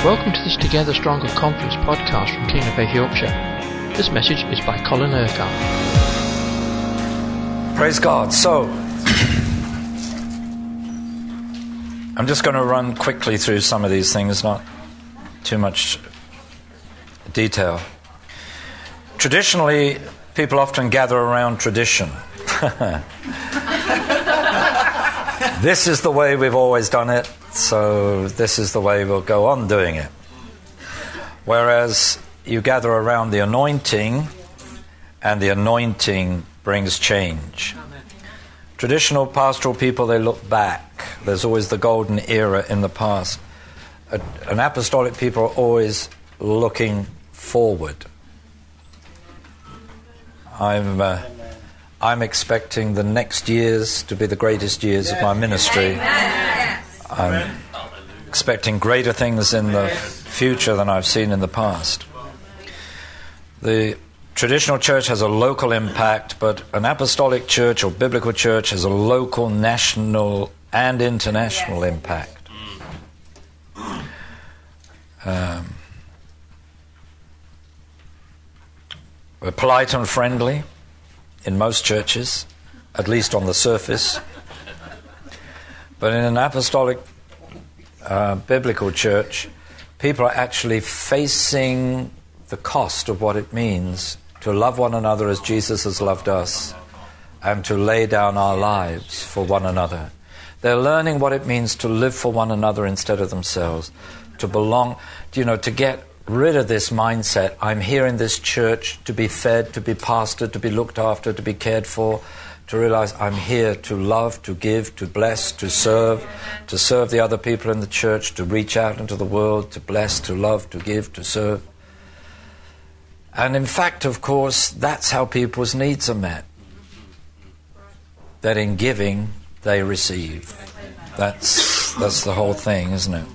Welcome to this Together Stronger Conference podcast from King of Faith Yorkshire. This message is by Colin Urquhart. Praise God. So, I'm just going to run quickly through some of these things, not too much detail. Traditionally, people often gather around tradition. This is the way we've always done it, so this is the way we'll go on doing it. Whereas you gather around the anointing, and the anointing brings change. Traditional pastoral people, they look back. There's always the golden era in the past. An apostolic people are always looking forward. I'm expecting the next years to be the greatest years of my ministry. I'm expecting greater things in the future than I've seen in the past. The traditional church has a local impact, but an apostolic church or biblical church has a local, national, and international impact. We're polite and friendly in most churches, at least on the surface. But in an apostolic biblical church, people are actually facing the cost of what it means to love one another as Jesus has loved us and to lay down our lives for one another. They're learning what it means to live for one another instead of themselves, to belong, to get rid of this mindset. I'm here in this church to be fed, to be pastored, to be looked after, to be cared for, to realize I'm here to love, to give, to bless, to serve the other people in the church, to reach out into the world, to bless, to love, to give, to serve. And in fact, of course, that's how people's needs are met. That in giving, they receive. That's the whole thing, isn't it?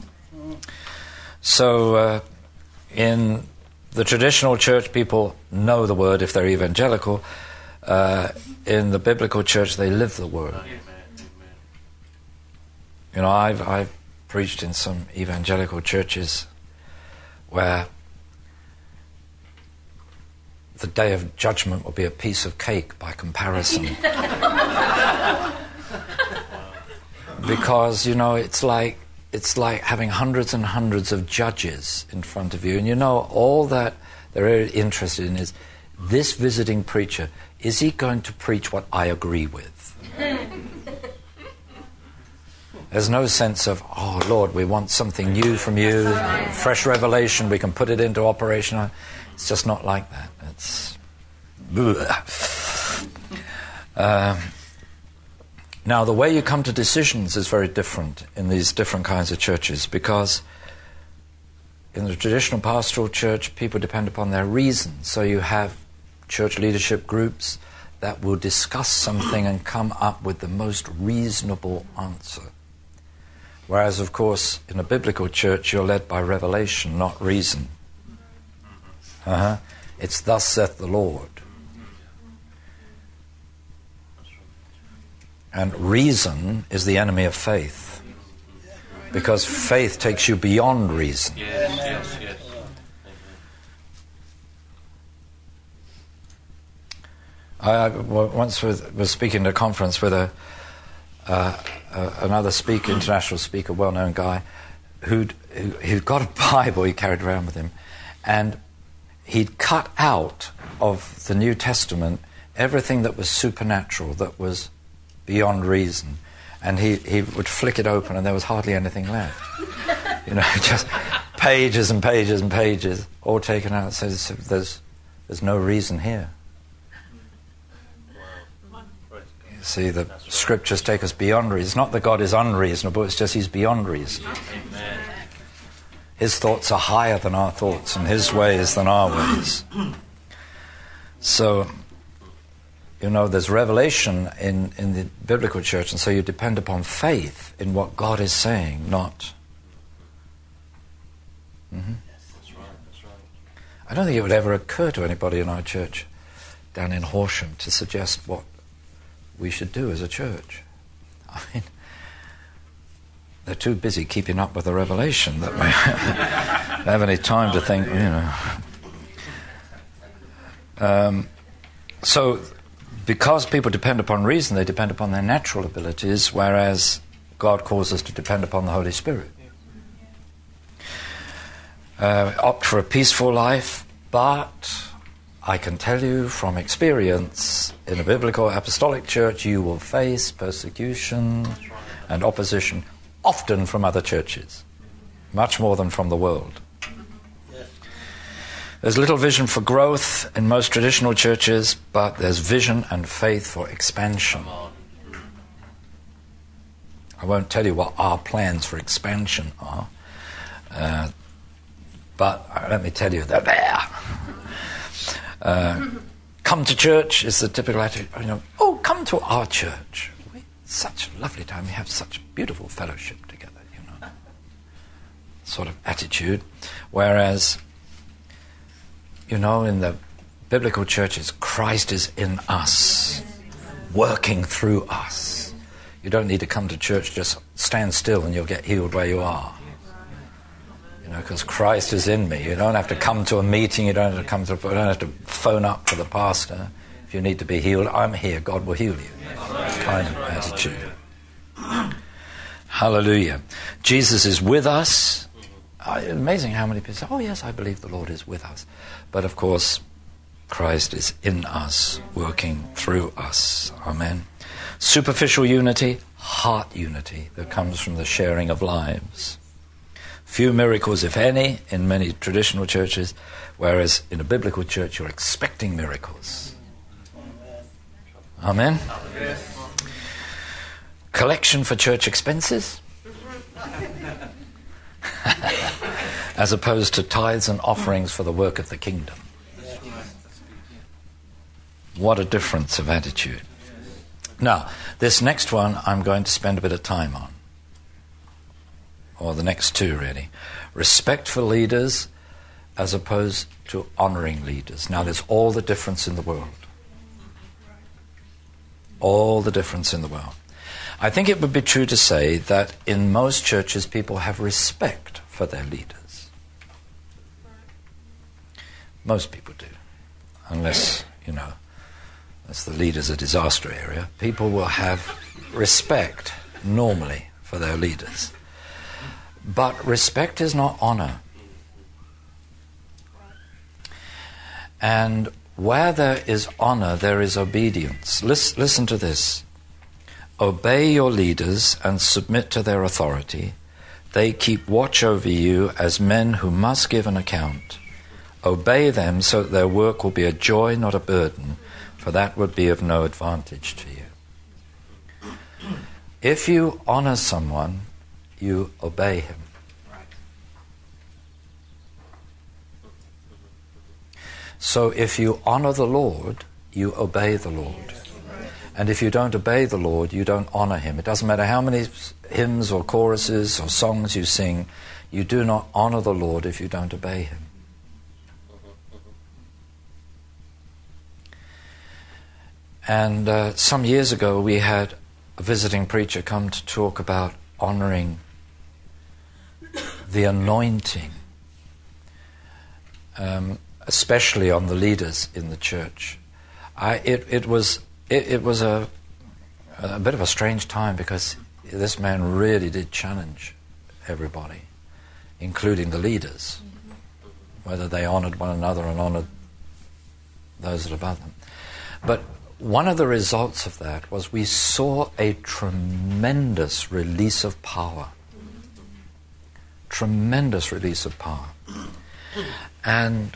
So, in the traditional church, people know the word if they're evangelical. In the biblical church, they live the word. I've preached in some evangelical churches where the day of judgment will be a piece of cake by comparison. Because, it's like having hundreds and hundreds of judges in front of you. And all that they're interested in is, this visiting preacher, is he going to preach what I agree with? There's no sense of, oh, Lord, we want something new from you, fresh revelation, we can put it into operation. It's just not like that. It's... Now, the way you come to decisions is very different in these different kinds of churches, because in the traditional pastoral church, people depend upon their reason. So you have church leadership groups that will discuss something and come up with the most reasonable answer. Whereas, of course, in a biblical church, you're led by revelation, not reason. It's thus saith the Lord. And reason is the enemy of faith, because faith takes you beyond reason. Yes. I once was speaking at a conference with another speaker, international speaker, well-known guy, who'd got a Bible he carried around with him, and he'd cut out of the New Testament everything that was supernatural, that was beyond reason, and he would flick it open and there was hardly anything left. Just pages and pages and pages, all taken out. It says there's no reason here. You see, the scriptures take us beyond reason. It's not that God is unreasonable, it's just he's beyond reason. His thoughts are higher than our thoughts, and his ways than our ways. So, there's revelation in the biblical church, and so you depend upon faith in what God is saying, not... Yes, that's right. I don't think it would ever occur to anybody in our church down in Horsham to suggest what we should do as a church. I mean, They're too busy keeping up with the revelation that they don't have any time to think, So, because people depend upon reason, they depend upon their natural abilities, whereas God calls us to depend upon the Holy Spirit. Opt for a peaceful life, but I can tell you from experience, in a biblical apostolic church, you will face persecution and opposition, often from other churches, much more than from the world. There's little vision for growth in most traditional churches, but there's vision and faith for expansion. I won't tell you what our plans for expansion are, but let me tell you, they're there. Come to church is the typical attitude. Oh, come to our church. It's such a lovely time. We have such beautiful fellowship together, sort of attitude. Whereas, in the biblical churches, Christ is in us, working through us. You don't need to come to church, just stand still and you'll get healed where you are. Because Christ is in me. You don't have to come to a meeting, you don't have to phone up to the pastor. If you need to be healed, I'm here, God will heal you. Kind of attitude. Hallelujah. Jesus is with us. Amazing how many people say, oh yes, I believe the Lord is with us. But of course, Christ is in us, working through us. Amen. Superficial unity, heart unity that comes from the sharing of lives. Few miracles, if any, in many traditional churches, whereas in a biblical church you're expecting miracles. Amen? Collection for church expenses, as opposed to tithes and offerings for the work of the kingdom. What a difference of attitude. Now, this next one I'm going to spend a bit of time on. Or the next two, really. Respect for leaders as opposed to honouring leaders. Now, there's all the difference in the world. All the difference in the world. I think it would be true to say that in most churches people have respect for their leaders. Most people do. Unless, as the leader's a disaster area, people will have respect normally for their leaders. But respect is not honor. And where there is honor, there is obedience. Listen to this. Obey your leaders and submit to their authority. They keep watch over you as men who must give an account. Obey them so that their work will be a joy, not a burden, for that would be of no advantage to you. If you honor someone, you obey him. So if you honor the Lord, you obey the Lord. And if you don't obey the Lord, you don't honor him. It doesn't matter how many hymns or choruses or songs you sing, you do not honor the Lord if you don't obey him. And some years ago we had a visiting preacher come to talk about honoring the anointing, especially on the leaders in the church. It was a bit of a strange time because this man really did challenge everybody, including the leaders, whether they honored one another and honored those that are above them. But one of the results of that was we saw a tremendous release of power. Tremendous release of power. And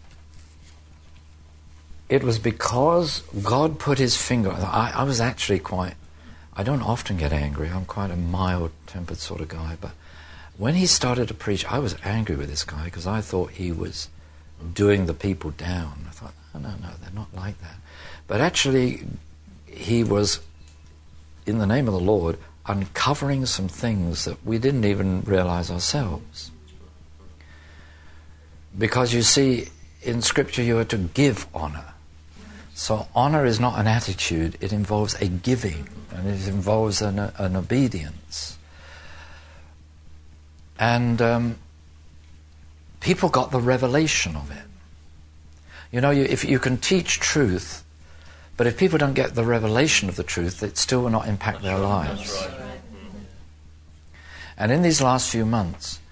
it was because God put his finger. I was actually I don't often get angry. I'm quite a mild-tempered sort of guy. But when he started to preach, I was angry with this guy because I thought he was doing the people down. I thought, no, they're not like that. But actually, he was, in the name of the Lord, uncovering some things that we didn't even realize ourselves. Because you see, in Scripture you are to give honor. So honor is not an attitude, it involves a giving, and it involves an obedience. And people got the revelation of it. You know, if you can teach truth, but if people don't get the revelation of the truth, it still will not impact their lives. And in these last few months,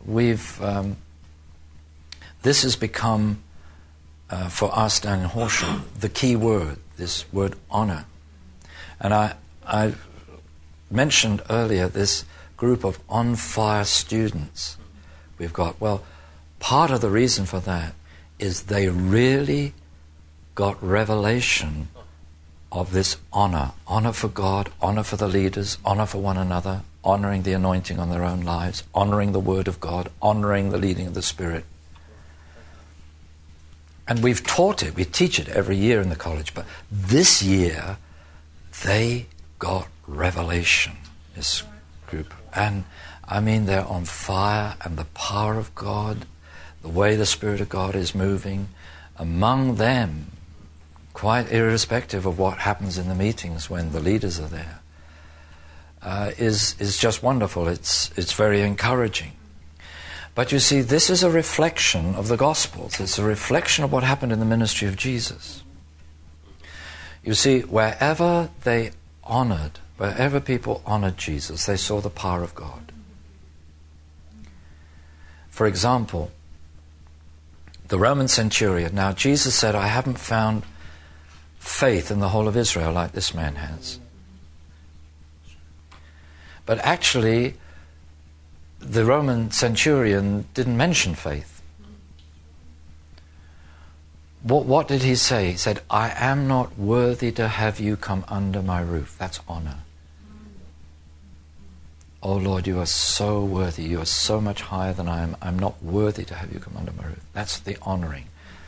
this has become, for us down in Horsham, the key word, this word honor. And I mentioned earlier this group of on-fire students we've got. Well, part of the reason for that is they really got revelation of this honor. Honor for God, honor for the leaders, honor for one another, honoring the anointing on their own lives, honoring the Word of God, honoring the leading of the Spirit. And we've taught it, we teach it every year in the college, but this year they got revelation, this group. And I mean, they're on fire, and the power of God, the way the Spirit of God is moving among them, quite irrespective of what happens in the meetings when the leaders are there, is just wonderful. It's very encouraging. But you see, this is a reflection of the Gospels. It's a reflection of what happened in the ministry of Jesus. You see, wherever people honored Jesus, they saw the power of God. For example, the Roman centurion. Now, Jesus said, I haven't found faith in the whole of Israel like this man has. But actually, the Roman centurion didn't mention faith. What did he say? He said, I am not worthy to have you come under my roof. That's honor. Oh Lord, you are so worthy. You are so much higher than I am. I'm not worthy to have you come under my roof. That's the honoring.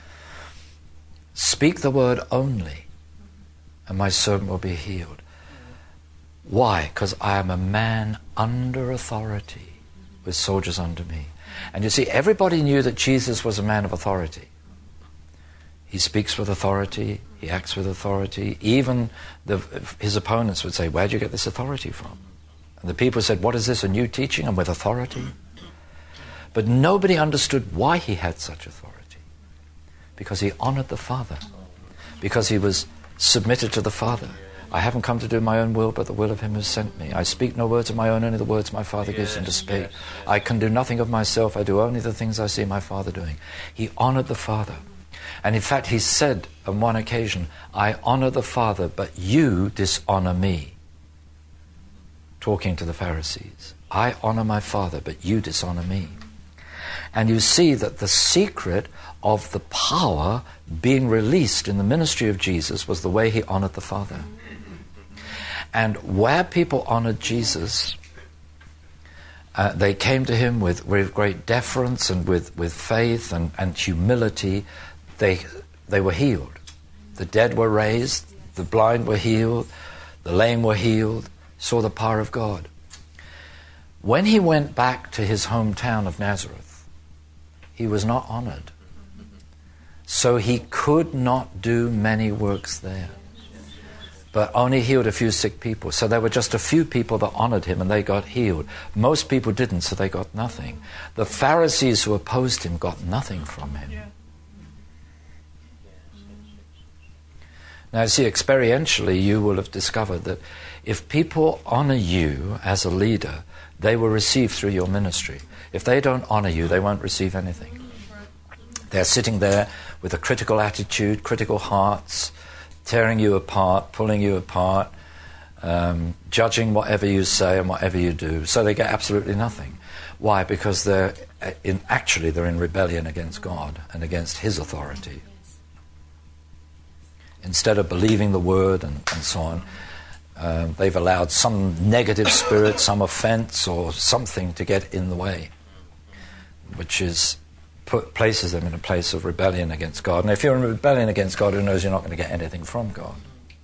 Speak the word only, and my servant will be healed. Why? Because I am a man under authority, with soldiers under me. And you see, everybody knew that Jesus was a man of authority. He speaks with authority, he acts with authority. Even his opponents would say, where do you get this authority from? And the people said, what is this, a new teaching and with authority? But nobody understood why he had such authority. Because he honored the Father. Because he was submitted to the Father. I haven't come to do my own will, but the will of him who sent me. I speak no words of my own, only the words my Father gives him to speak. I can do nothing of myself. I do only the things I see my Father doing. He honored the Father. And in fact, he said on one occasion, I honor the Father, but you dishonor me. Talking to the Pharisees. I honor my Father, but you dishonor me. And you see that the secret of the power being released in the ministry of Jesus was the way he honored the Father. And where people honored Jesus, they came to him with great deference and with faith and humility. They were healed. The dead were raised, the blind were healed, the lame were healed, saw the power of God. When he went back to his hometown of Nazareth, he was not honored. So he could not do many works there, but only healed a few sick people. So there were just a few people that honored him and they got healed. Most people didn't, so they got nothing. The Pharisees who opposed him got nothing from him. Now, see, experientially, you will have discovered that if people honor you as a leader, they will receive through your ministry. If they don't honor you, they won't receive anything. They're sitting there with a critical attitude, critical hearts, tearing you apart, pulling you apart, judging whatever you say and whatever you do. So they get absolutely nothing. Why? Because they're in rebellion against God and against his authority. Instead of believing the word and so on, they've allowed some negative spirit, some offense or something to get in the way, which places them in a place of rebellion against God. And if you're in rebellion against God, who knows, you're not going to get anything from God.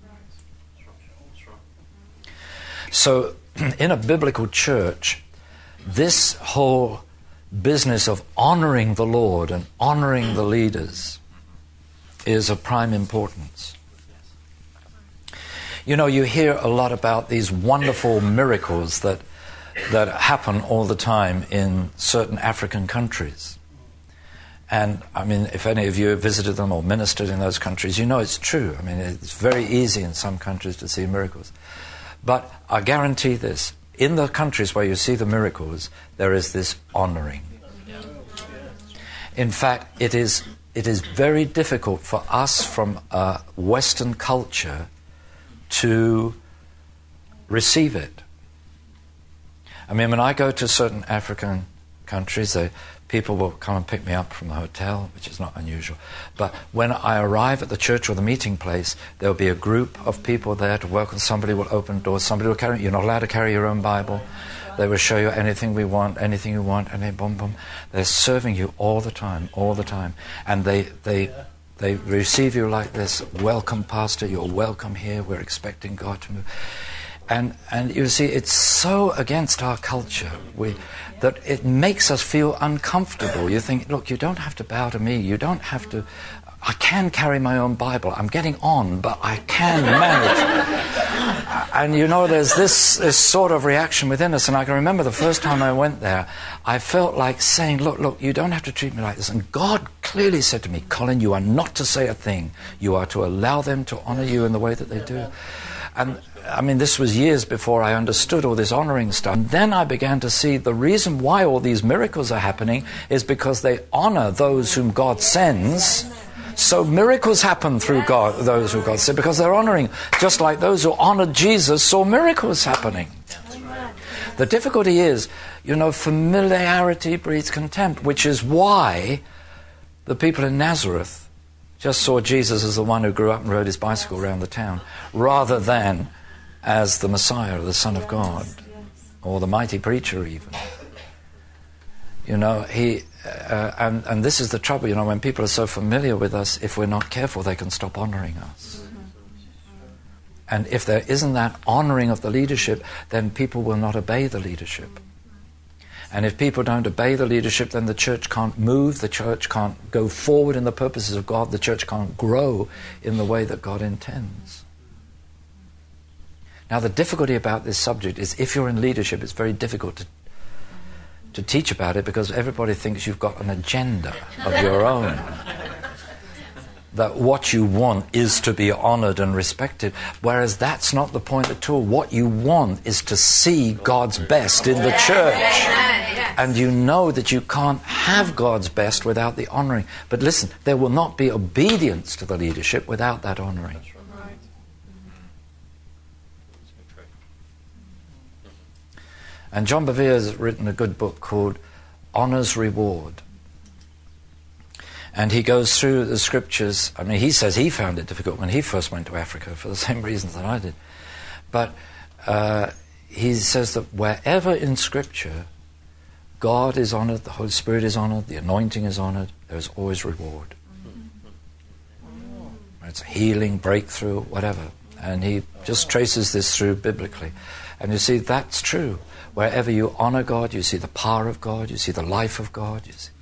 So in a biblical church, this whole business of honoring the Lord and honoring the leaders is of prime importance. You know, you hear a lot about these wonderful miracles that that happen all the time in certain African countries. And, I mean, if any of you have visited them or ministered in those countries, you know it's true. I mean, it's very easy in some countries to see miracles. But I guarantee this, in the countries where you see the miracles, there is this honoring. In fact, it is very difficult for us from a Western culture to receive it. I mean, when I go to certain African countries, people will come and pick me up from the hotel, which is not unusual. But when I arrive at the church or the meeting place, there'll be a group of people there to welcome. Somebody will open doors. Somebody will carry. You're not allowed to carry your own Bible. They will show you anything we want, anything you want, and boom. They're serving you all the time. And they receive you like this. Welcome, Pastor. You're welcome here. We're expecting God to move. And you see, it's so against our culture that it makes us feel uncomfortable. You think, look, you don't have to bow to me. You don't have to. I can carry my own Bible. I'm getting on, but I can manage. And you know, there's this sort of reaction within us. And I can remember the first time I went there, I felt like saying, look, you don't have to treat me like this. And God clearly said to me, Colin, you are not to say a thing. You are to allow them to honor you in the way that they do. And I mean, this was years before I understood all this honoring stuff. And then I began to see the reason why all these miracles are happening is because they honor those whom God sends. So miracles happen through God, those who God sent, because they're honoring, just like those who honored Jesus saw miracles happening. The difficulty is, you know, familiarity breeds contempt, which is why the people in Nazareth just saw Jesus as the one who grew up and rode his bicycle around the town, rather than as the Messiah, or the Son of God, or the mighty preacher even. You know, and this is the trouble, you know, when people are so familiar with us, if we're not careful, they can stop honoring us. And if there isn't that honoring of the leadership, then people will not obey the leadership. And if people don't obey the leadership, then the church can't move, the church can't go forward in the purposes of God, the church can't grow in the way that God intends. Now, the difficulty about this subject is if you're in leadership, it's very difficult to teach about it because everybody thinks you've got an agenda of your own. That what you want is to be honored and respected, whereas that's not the point at all. What you want is to see God's best in the church. And you know that you can't have God's best without the honoring. But listen, there will not be obedience to the leadership without that honoring. And John Bevere has written a good book called Honor's Reward. And he goes through the scriptures. I mean, he says he found it difficult when he first went to Africa for the same reasons that I did. But he says that wherever in Scripture God is honored, the Holy Spirit is honored, the anointing is honored, there's always reward. It's healing, breakthrough, whatever. And he just traces this through biblically. And you see, that's true. Wherever you honor God, you see the power of God, you see the life of God. You see.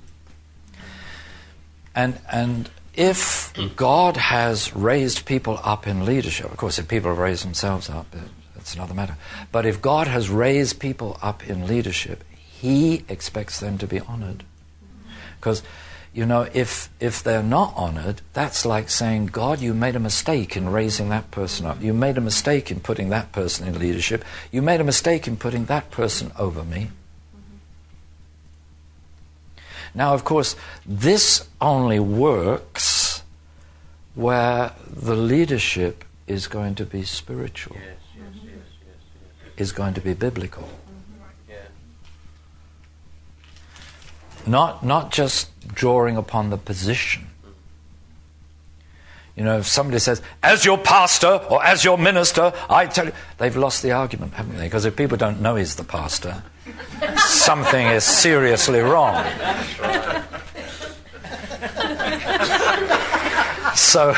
And if God has raised people up in leadership, of course, if people have raised themselves up, that's another matter. But if God has raised people up in leadership, He expects them to be honored. Because, you know, if they're not honored, that's like saying, God, you made a mistake in raising that person up. You made a mistake in putting that person in leadership. You made a mistake in putting that person over me. Now, of course, this only works where the leadership is going to be spiritual, is going to be biblical. Not just drawing upon the position. You know, if somebody says, as your pastor or as your minister, I tell you, they've lost the argument, haven't they? Because if people don't know he's the pastor, something is seriously wrong. So,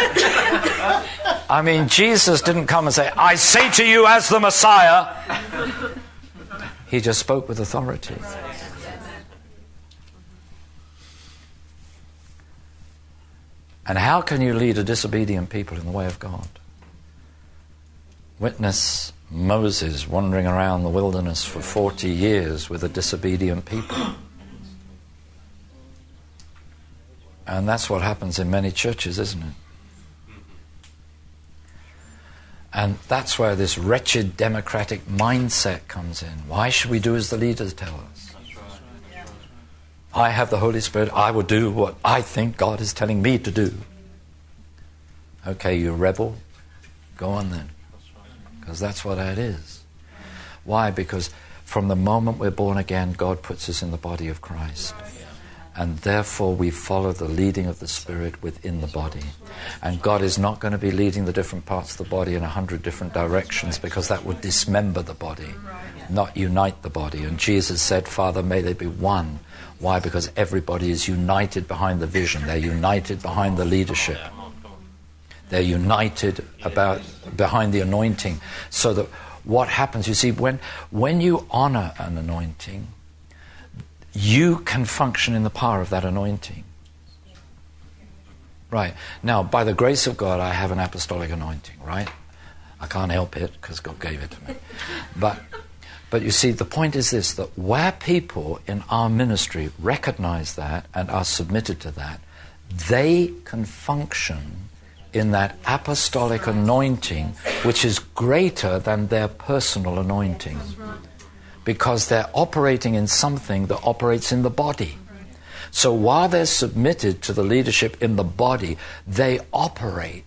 I mean, Jesus didn't come and say, I say to you as the Messiah. He just spoke with authority. And how can you lead a disobedient people in the way of God? Witness Moses wandering around the wilderness for 40 years with a disobedient people. And that's what happens in many churches, isn't it? And that's where this wretched democratic mindset comes in. Why should we do as the leaders tell us? I have the Holy Spirit. I will do what I think God is telling me to do. Okay, you rebel. Go on then. Because that's what that is. Why? Because from the moment we're born again, God puts us in the body of Christ. And therefore we follow the leading of the Spirit within the body. And God is not going to be leading the different parts of the body in 100 different directions, because that would dismember the body, not unite the body. And Jesus said, Father, may they be one. Why? Because everybody is united behind the vision. They're united behind the leadership. They're united behind the anointing. So that what happens, you see, when you honor an anointing, you can function in the power of that anointing. Right. Now, by the grace of God, I have an apostolic anointing, right? I can't help it because God gave it to me. But you see, the point is this, that where people in our ministry recognize that and are submitted to that, they can function in that apostolic anointing, which is greater than their personal anointing. Because they're operating in something that operates in the body. So while they're submitted to the leadership in the body, they operate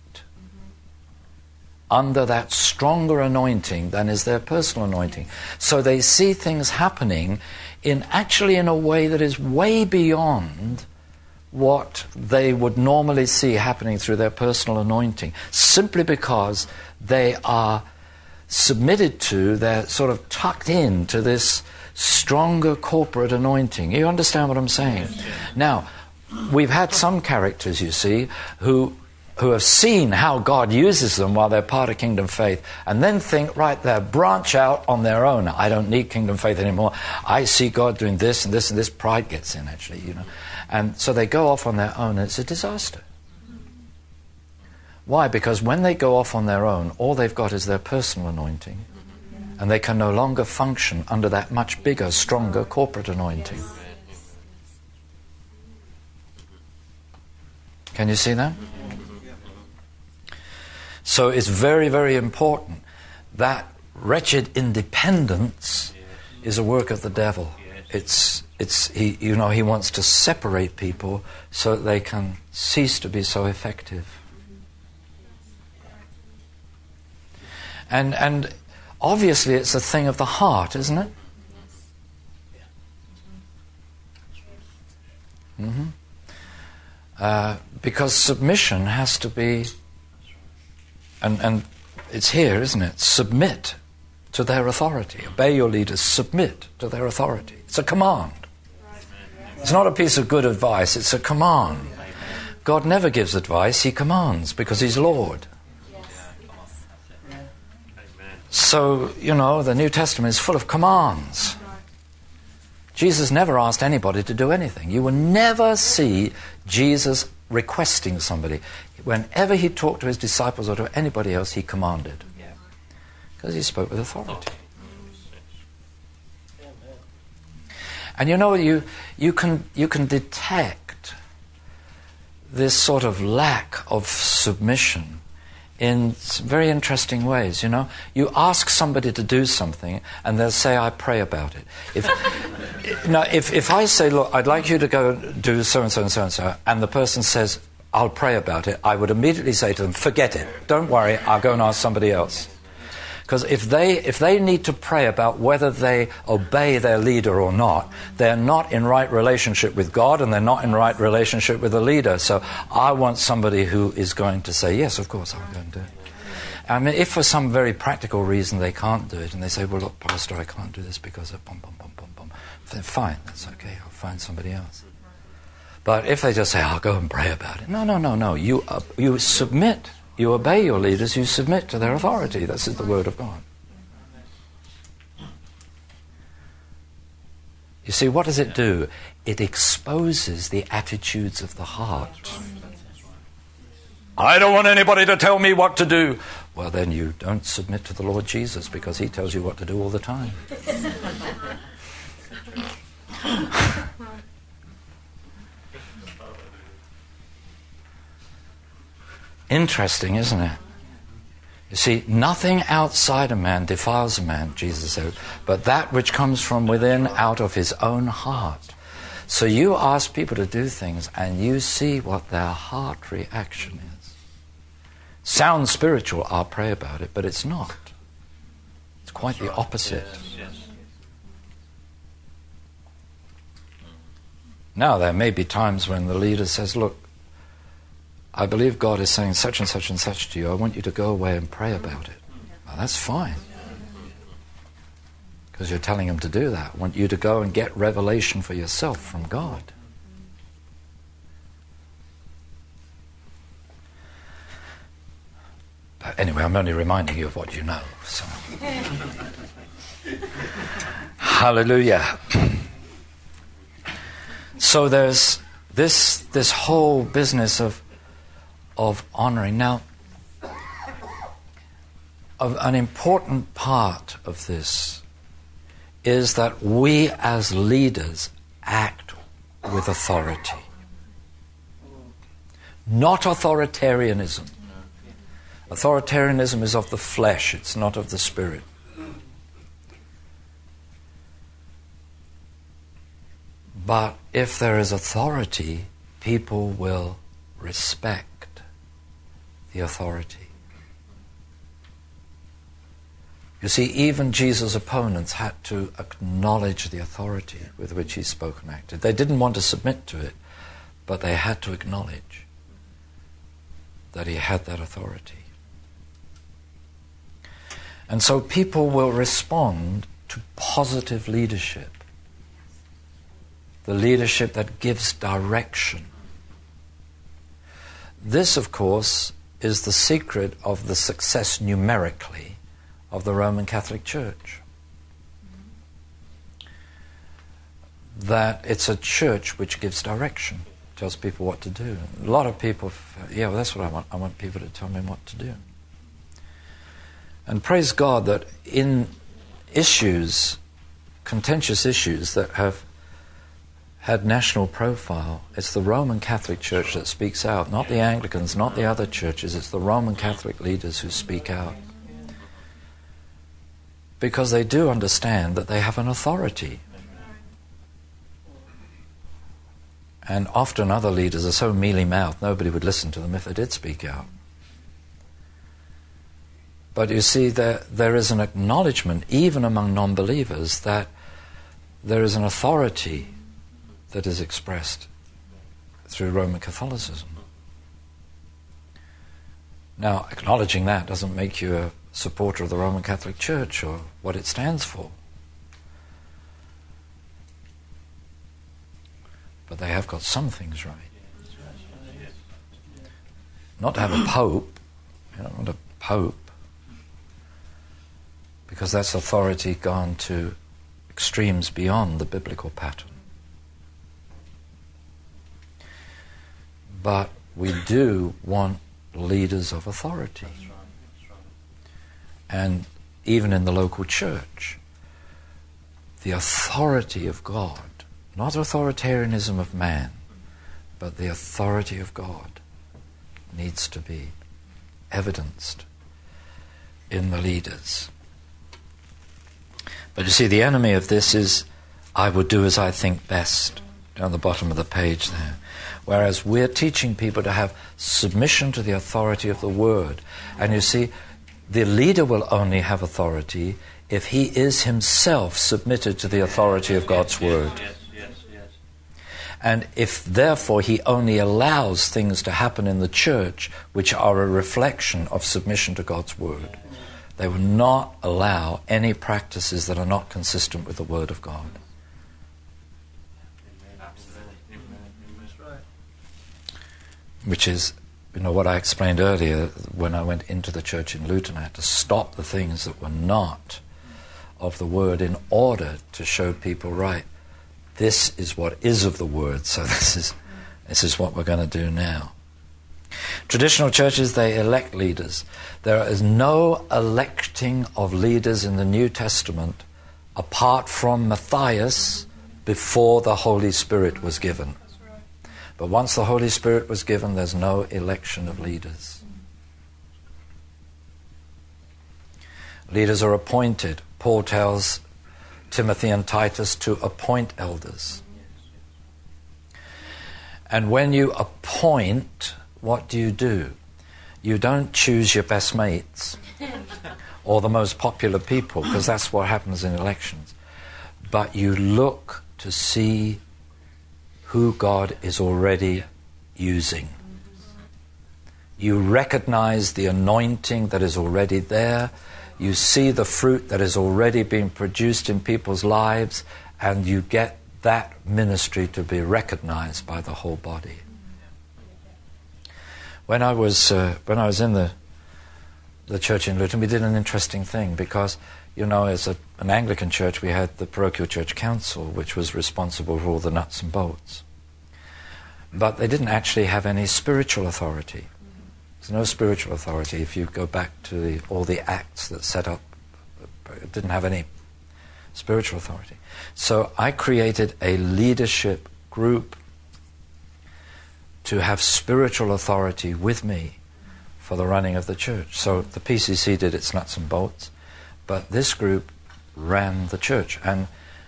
under that stronger anointing than is their personal anointing. So they see things happening in a way that is way beyond what they would normally see happening through their personal anointing, simply because they are submitted to, they're sort of tucked into this stronger corporate anointing. You understand what I'm saying? Yes. Now, we've had some characters, you see, who have seen how God uses them while they're part of Kingdom Faith, and then think, right, they'll branch out on their own. I don't need Kingdom Faith anymore. I see God doing this and this and this. Pride gets in, actually, you know. And so they go off on their own, and it's a disaster. Why? Because when they go off on their own, all they've got is their personal anointing, and they can no longer function under that much bigger, stronger corporate anointing. Can you see that? So it's very, very important. That wretched independence is a work of the devil. He wants to separate people so that they can cease to be so effective. And obviously it's a thing of the heart, isn't it? Mm-hmm. Because submission has to be, and it's here, isn't it? Submit to their authority. Obey your leaders, submit to their authority. It's a command. It's not a piece of good advice, it's a command. God never gives advice, He commands, because He's Lord. So, the New Testament is full of commands. Jesus never asked anybody to do anything. You will never see Jesus requesting somebody. Whenever He talked to His disciples or to anybody else, He commanded. Because He spoke with authority. And you can detect this sort of lack of submission in very interesting ways. You ask somebody to do something and they'll say, I pray about it. If I say, look, I'd like you to go do so and so and so and so, and the person says, I'll pray about it, I would immediately say to them, forget it, don't worry, I'll go and ask somebody else. Because if they need to pray about whether they obey their leader or not, they're not in right relationship with God, and they're not in right relationship with the leader. So I want somebody who is going to say, yes, of course, I'm going to do it. I mean, if for some very practical reason they can't do it, and they say, well, look, Pastor, I can't do this because of bum, bum, bum, bum, bum, then fine, that's okay, I'll find somebody else. But if they just say, I'll go and pray about it. No. You submit. You obey your leaders, you submit to their authority. This is the Word of God. You see, what does it do? It exposes the attitudes of the heart. I don't want anybody to tell me what to do. Well, then you don't submit to the Lord Jesus, because he tells you what to do all the time. Interesting, isn't it? You see, nothing outside a man defiles a man, Jesus said, but that which comes from within, out of his own heart. So you ask people to do things and you see what their heart reaction is. Sounds spiritual, I'll pray about it, but it's not. It's quite the opposite. Now, there may be times when the leader says, look, I believe God is saying such and such and such to you. I want you to go away and pray about it. Well, that's fine. Because you're telling him to do that. I want you to go and get revelation for yourself from God. But anyway, I'm only reminding you of what you know. So. Hallelujah. So there's this whole business of honoring. Now, an important part of this is that we as leaders act with authority. Not authoritarianism. Authoritarianism is of the flesh, it's not of the spirit. But if there is authority, people will respect the authority. You see, even Jesus' opponents had to acknowledge the authority with which he spoke and acted. They didn't want to submit to it, but they had to acknowledge that he had that authority. And so people will respond to positive leadership. The leadership that gives direction. This, of course, is the secret of the success numerically of the Roman Catholic Church. That it's a church which gives direction, tells people what to do. A lot of people, well, that's what I want. I want people to tell me what to do. And praise God that in issues, contentious issues that have had national profile, it's the Roman Catholic Church that speaks out, not the Anglicans, not the other churches. It's the Roman Catholic leaders who speak out. Because they do understand that they have an authority. And often other leaders are so mealy-mouthed, nobody would listen to them if they did speak out. But you see, there is an acknowledgement, even among non-believers, that there is an authority that is expressed through Roman Catholicism. Now, acknowledging that doesn't make you a supporter of the Roman Catholic Church or what it stands for. But they have got some things right. Not to have a pope. You don't want a pope. Because that's authority gone to extremes beyond the biblical pattern. But we do want leaders of authority. And even in the local church, the authority of God, not authoritarianism of man, but the authority of God needs to be evidenced in the leaders. But you see, the enemy of this is, I will do as I think best, down the bottom of the page there. Whereas we're teaching people to have submission to the authority of the Word. And you see, the leader will only have authority if he is himself submitted to the authority of God's Word. And if, therefore, he only allows things to happen in the church which are a reflection of submission to God's Word, they will not allow any practices that are not consistent with the Word of God. Which is, what I explained earlier when I went into the church in Luton. I had to stop the things that were not of the Word in order to show people, right, this is what is of the Word, so this is what we're going to do now. Traditional churches, they elect leaders. There is no electing of leaders in the New Testament apart from Matthias before the Holy Spirit was given. But once the Holy Spirit was given, there's no election of leaders. Leaders are appointed. Paul tells Timothy and Titus to appoint elders. And when you appoint, what do? You don't choose your best mates or the most popular people, because that's what happens in elections. But you look to see who God is already using. You recognize the anointing that is already there. You see the fruit that is already being produced in people's lives, and you get that ministry to be recognized by the whole body. When I was in the church in Luton, we did an interesting thing, because, you know, as an Anglican church, we had the parochial church council, which was responsible for all the nuts and bolts. But they didn't actually have any spiritual authority. There's no spiritual authority. If you go back to all the acts that set up, it didn't have any spiritual authority. So I created a leadership group to have spiritual authority with me for the running of the church. So the PCC did its nuts and bolts, but this group ran the church. And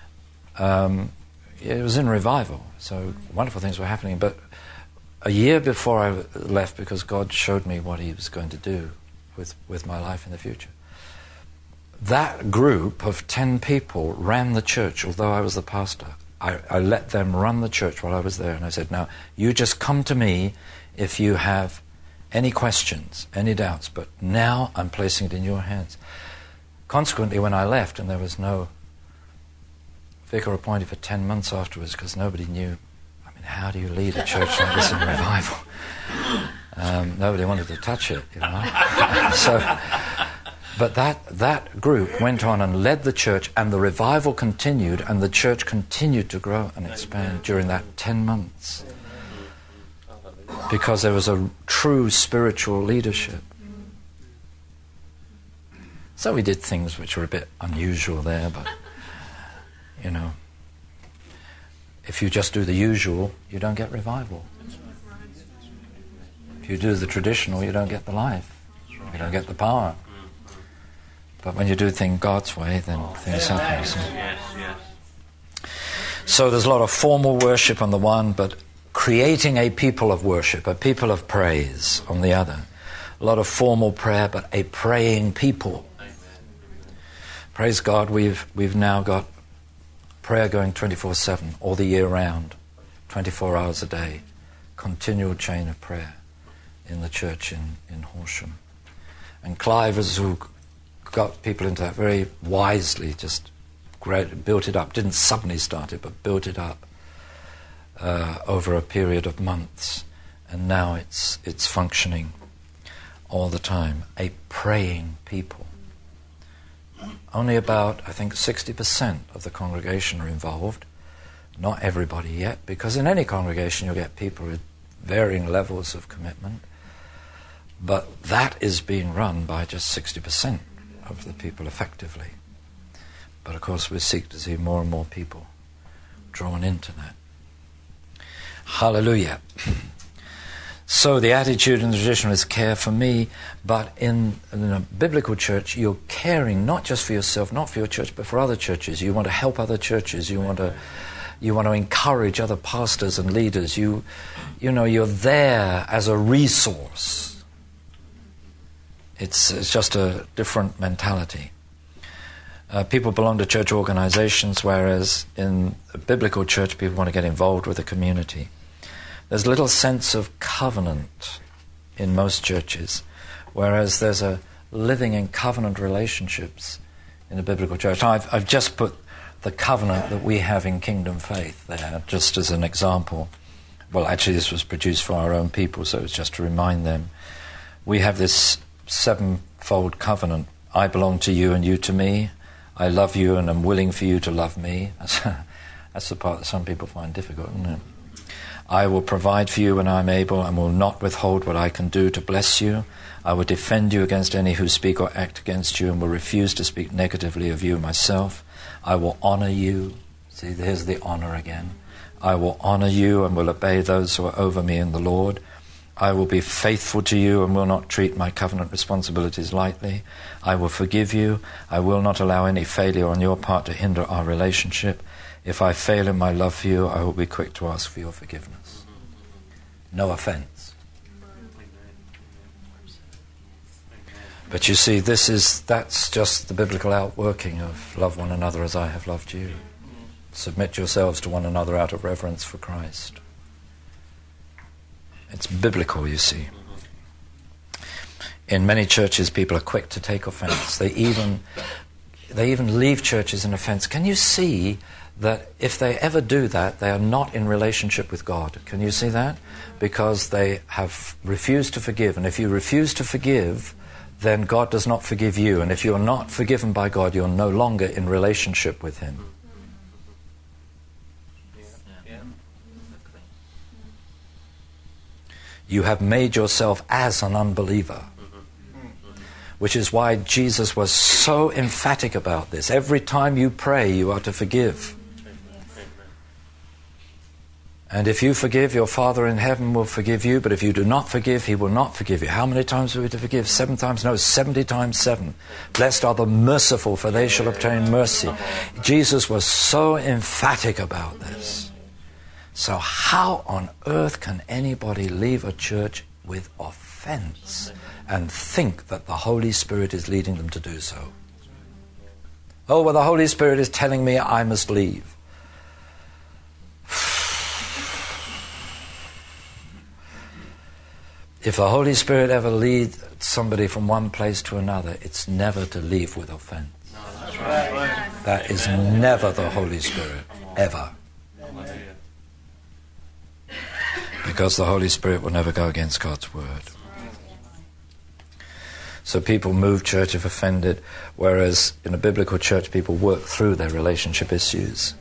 it was in revival, so wonderful things were happening. But a year before I left, because God showed me what He was going to do with my life in the future, that group of 10 people ran the church, although I was the pastor. I let them run the church while I was there, and I said, now, you just come to me if you have any questions, any doubts, but now I'm placing it in your hands. Consequently, when I left, and there was no vicar appointed for 10 months afterwards, because nobody knew, I mean, how do you lead a church like this in revival? Nobody wanted to touch it, you know. But that group went on and led the church, and the revival continued, and the church continued to grow and expand during that 10 months. Because there was a true spiritual leadership. So we did things which were a bit unusual there, but, you know, if you just do the usual, you don't get revival. If you do the traditional, you don't get the life. You don't get the power. But when you do things God's way, then things happen. So there's a lot of formal worship on the one, but creating a people of worship, a people of praise on the other. A lot of formal prayer, but a praying people. Praise God, we've now got prayer going 24/7, all the year round, 24 hours a day, continual chain of prayer in the church in Horsham. And Clive has got people into that very wisely, just built it up. Didn't suddenly start it, but built it up over a period of months. And now it's functioning all the time. A praying people. Only about, I think, 60% of the congregation are involved. Not everybody yet, because in any congregation you'll get people with varying levels of commitment. But that is being run by just 60% of the people effectively. But of course we seek to see more and more people drawn into that. Hallelujah. So the attitude in the traditional is care for me, but in a biblical church you're caring not just for yourself, not for your church, but for other churches. You want to help other churches. You want to encourage other pastors and leaders. You know, you're there as a resource. It's just a different mentality. People belong to church organizations, whereas in a biblical church people want to get involved with the community. There's little sense of covenant in most churches, whereas there's a living in covenant relationships in a biblical church. I've just put the covenant that we have in Kingdom Faith there, just as an example. Well, actually this was produced for our own people, so it's just to remind them. We have this 7-fold covenant. I belong to you and you to me. I love you and am willing for you to love me. That's the part that some people find difficult, isn't it? I will provide for you when I am able and will not withhold what I can do to bless you. I will defend you against any who speak or act against you and will refuse to speak negatively of you myself. I will honor you. See, here's the honor again. I will honor you and will obey those who are over me in the Lord. I will be faithful to you and will not treat my covenant responsibilities lightly. I will forgive you. I will not allow any failure on your part to hinder our relationship. If I fail in my love for you, I will be quick to ask for your forgiveness. No offense. But you see, that's just the biblical outworking of love one another as I have loved you. Submit yourselves to one another out of reverence for Christ. It's biblical, you see. In many churches, people are quick to take offense. They even leave churches in offense. Can you see that if they ever do that, they are not in relationship with God? Can you see that? Because they have refused to forgive. And if you refuse to forgive, then God does not forgive you. And if you're not forgiven by God, you're no longer in relationship with Him. You have made yourself as an unbeliever. Which is why Jesus was so emphatic about this. Every time you pray, you are to forgive. And if you forgive, your Father in heaven will forgive you. But if you do not forgive, He will not forgive you. How many times are we to forgive? 7 times? No, 70 times 7. Blessed are the merciful, for they shall obtain mercy. Jesus was so emphatic about this. So how on earth can anybody leave a church with offense and think that the Holy Spirit is leading them to do so? Oh, well, the Holy Spirit is telling me I must leave. If the Holy Spirit ever leads somebody from one place to another, it's never to leave with offense. That is never the Holy Spirit, ever. Because the Holy Spirit will never go against God's word. So people move church if offended, whereas in a biblical church people work through their relationship issues.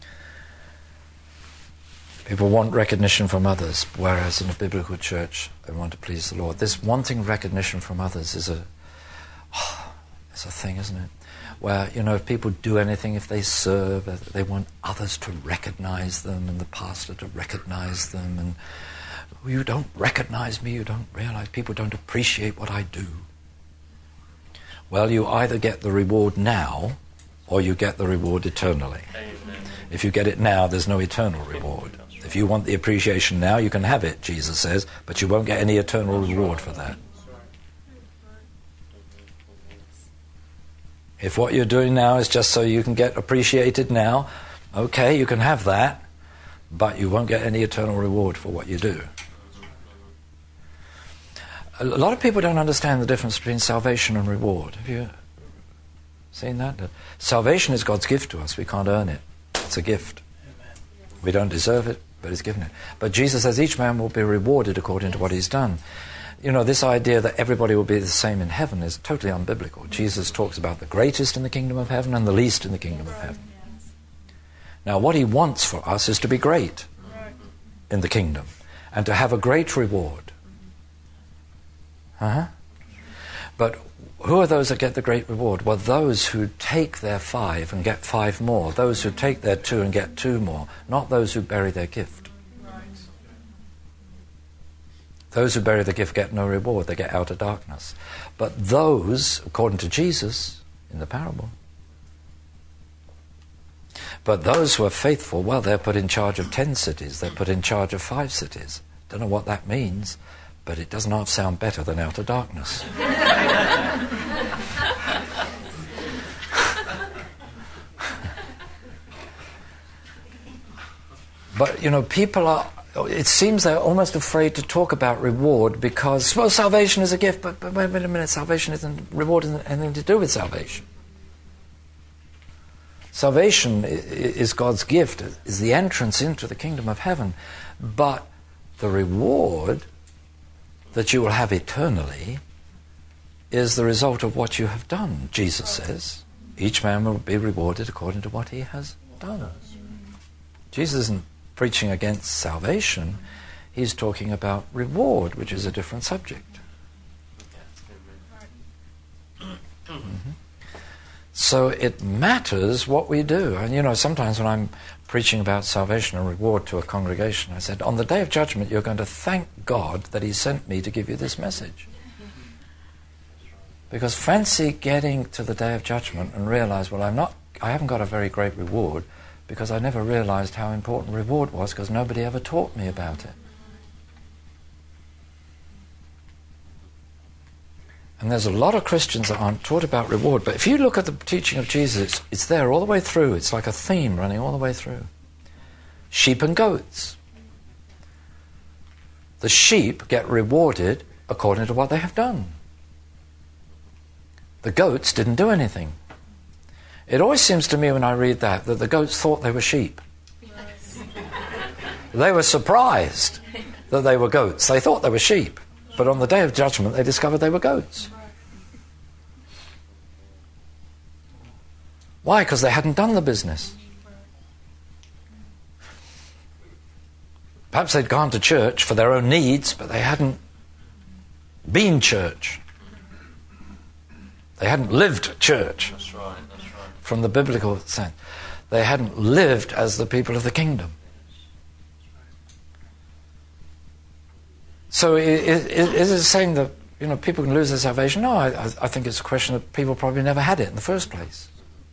People want recognition from others, whereas in a biblical church they want to please the Lord. This wanting recognition from others is it's a thing, isn't it? Where, if people do anything, if they serve, they want others to recognize them and the pastor to recognize them. And you don't recognize me, you don't realize, people don't appreciate what I do. Well, you either get the reward now or you get the reward eternally. Amen. If you get it now, there's no eternal reward. If you want the appreciation now, you can have it, Jesus says, but you won't get any eternal reward for that. If what you're doing now is just so you can get appreciated now, okay, you can have that, but you won't get any eternal reward for what you do. A lot of people don't understand the difference between salvation and reward. Have you seen that? Salvation is God's gift to us. We can't earn it. It's a gift. We don't deserve it, but He's given it. But Jesus says each man will be rewarded according to what he's done. This idea that everybody will be the same in heaven is totally unbiblical. Jesus talks about the greatest in the kingdom of heaven and the least in the kingdom of heaven. Now, what He wants for us is to be great in the kingdom and to have a great reward. But who are those that get the great reward? Well, those who take their 5 and get 5 more. Those who take their 2 and get 2 more. Not those who bury their gift. Those who bury the gift get no reward, they get outer darkness. But those, according to Jesus in the parable, but those who are faithful, well, they're put in charge of 10 cities, they're put in charge of 5 cities. Don't know what that means, but it does not sound better than outer darkness. But, people are, it seems they're almost afraid to talk about reward because, well, salvation is a gift, but wait a minute, salvation isn't, reward isn't anything to do with salvation. Salvation is God's gift, is the entrance into the kingdom of heaven, but the reward that you will have eternally is the result of what you have done. Jesus says, each man will be rewarded according to what he has done. Jesus isn't preaching against salvation, he's talking about reward, which is a different subject. Mm-hmm. So it matters what we do. And sometimes when I'm preaching about salvation and reward to a congregation, I said, on the day of judgment, you're going to thank God that he sent me to give you this message. Because fancy getting to the day of judgment and realize, well, I haven't got a very great reward because I never realized how important reward was because nobody ever taught me about it. And there's a lot of Christians that aren't taught about reward. But if you look at the teaching of Jesus, it's there all the way through. It's like a theme running all the way through. Sheep and goats. The sheep get rewarded according to what they have done. The goats didn't do anything. It always seems to me when I read that the goats thought they were sheep. Yes. They were surprised that they were goats. They thought they were sheep. But on the day of judgment, they discovered they were goats. Why? Because they hadn't done the business. Perhaps they'd gone to church for their own needs, but they hadn't been church. They hadn't lived church. That's right. From the biblical sense. They hadn't lived as the people of the kingdom. So is it saying that people can lose their salvation? No, I think it's a question that people probably never had it in the first place.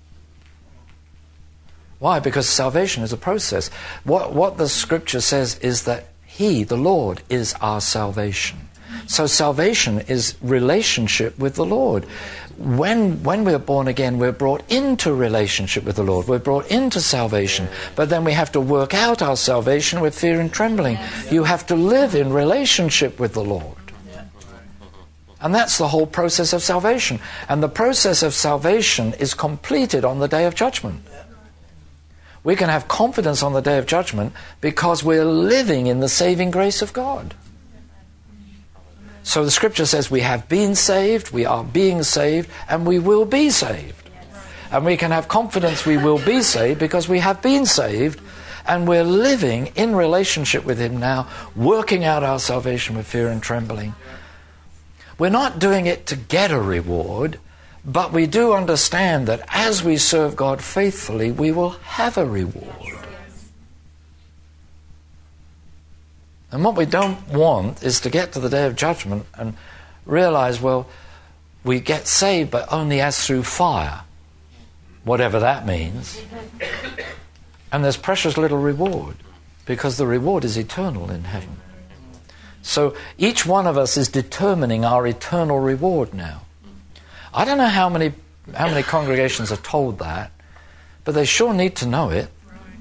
Why? Because salvation is a process. What the scripture says is that he, the Lord, is our salvation. So salvation is relationship with the Lord. When we're born again, we're brought into relationship with the Lord. We're brought into salvation. But then we have to work out our salvation with fear and trembling. You have to live in relationship with the Lord. And that's the whole process of salvation. And the process of salvation is completed on the day of judgment. We can have confidence on the day of judgment because we're living in the saving grace of God. So the scripture says we have been saved, we are being saved, and we will be saved. And we can have confidence we will be saved because we have been saved and we're living in relationship with him now, working out our salvation with fear and trembling. We're not doing it to get a reward, but we do understand that as we serve God faithfully, we will have a reward. And what we don't want is to get to the day of judgment and realize, well, we get saved, but only as through fire, whatever that means. And there's precious little reward, because the reward is eternal in heaven. So each one of us is determining our eternal reward now. I don't know how many congregations are told that, but they sure need to know it.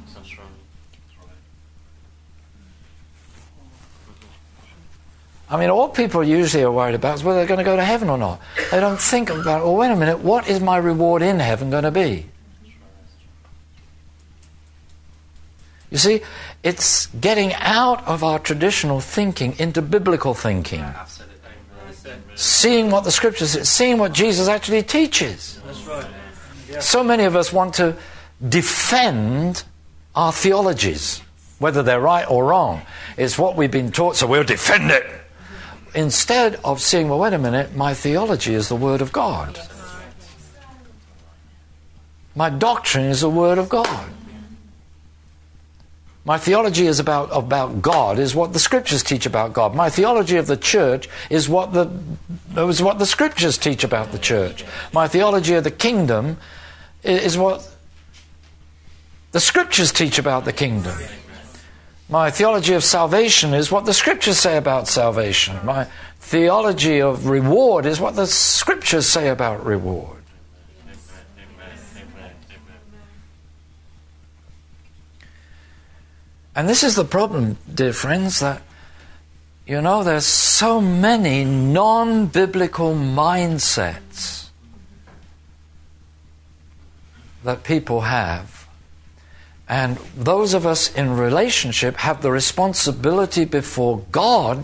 I mean, all people usually are worried about is whether they're going to go to heaven or not. They don't think about, well, wait a minute, what is my reward in heaven going to be? You see, it's getting out of our traditional thinking into biblical thinking. Seeing what the scriptures say, seeing what Jesus actually teaches. So many of us want to defend our theologies, whether they're right or wrong. It's what we've been taught, so we'll defend it. Instead of seeing, well, wait a minute, my theology is the Word of God. My doctrine is the Word of God. My theology is about God, is what the Scriptures teach about God. My theology of the church is what the Scriptures teach about the church. My theology of the kingdom is what the Scriptures teach about the kingdom. My theology of salvation is what the Scriptures say about salvation. My theology of reward is what the Scriptures say about reward. And this is the problem, dear friends, that, there's so many non-biblical mindsets that people have. And those of us in relationship have the responsibility before God,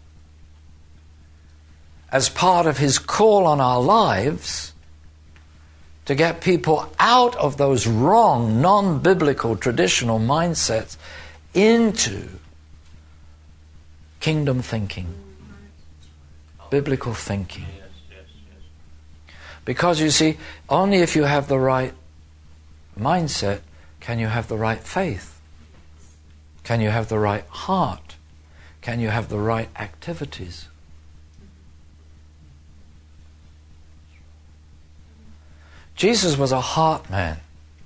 as part of his call on our lives, to get people out of those wrong, non-biblical, traditional mindsets into kingdom thinking, biblical thinking. Because you see, only if you have the right mindset can you have the right faith. Can you have the right heart? Can you have the right activities? Jesus was a heart man.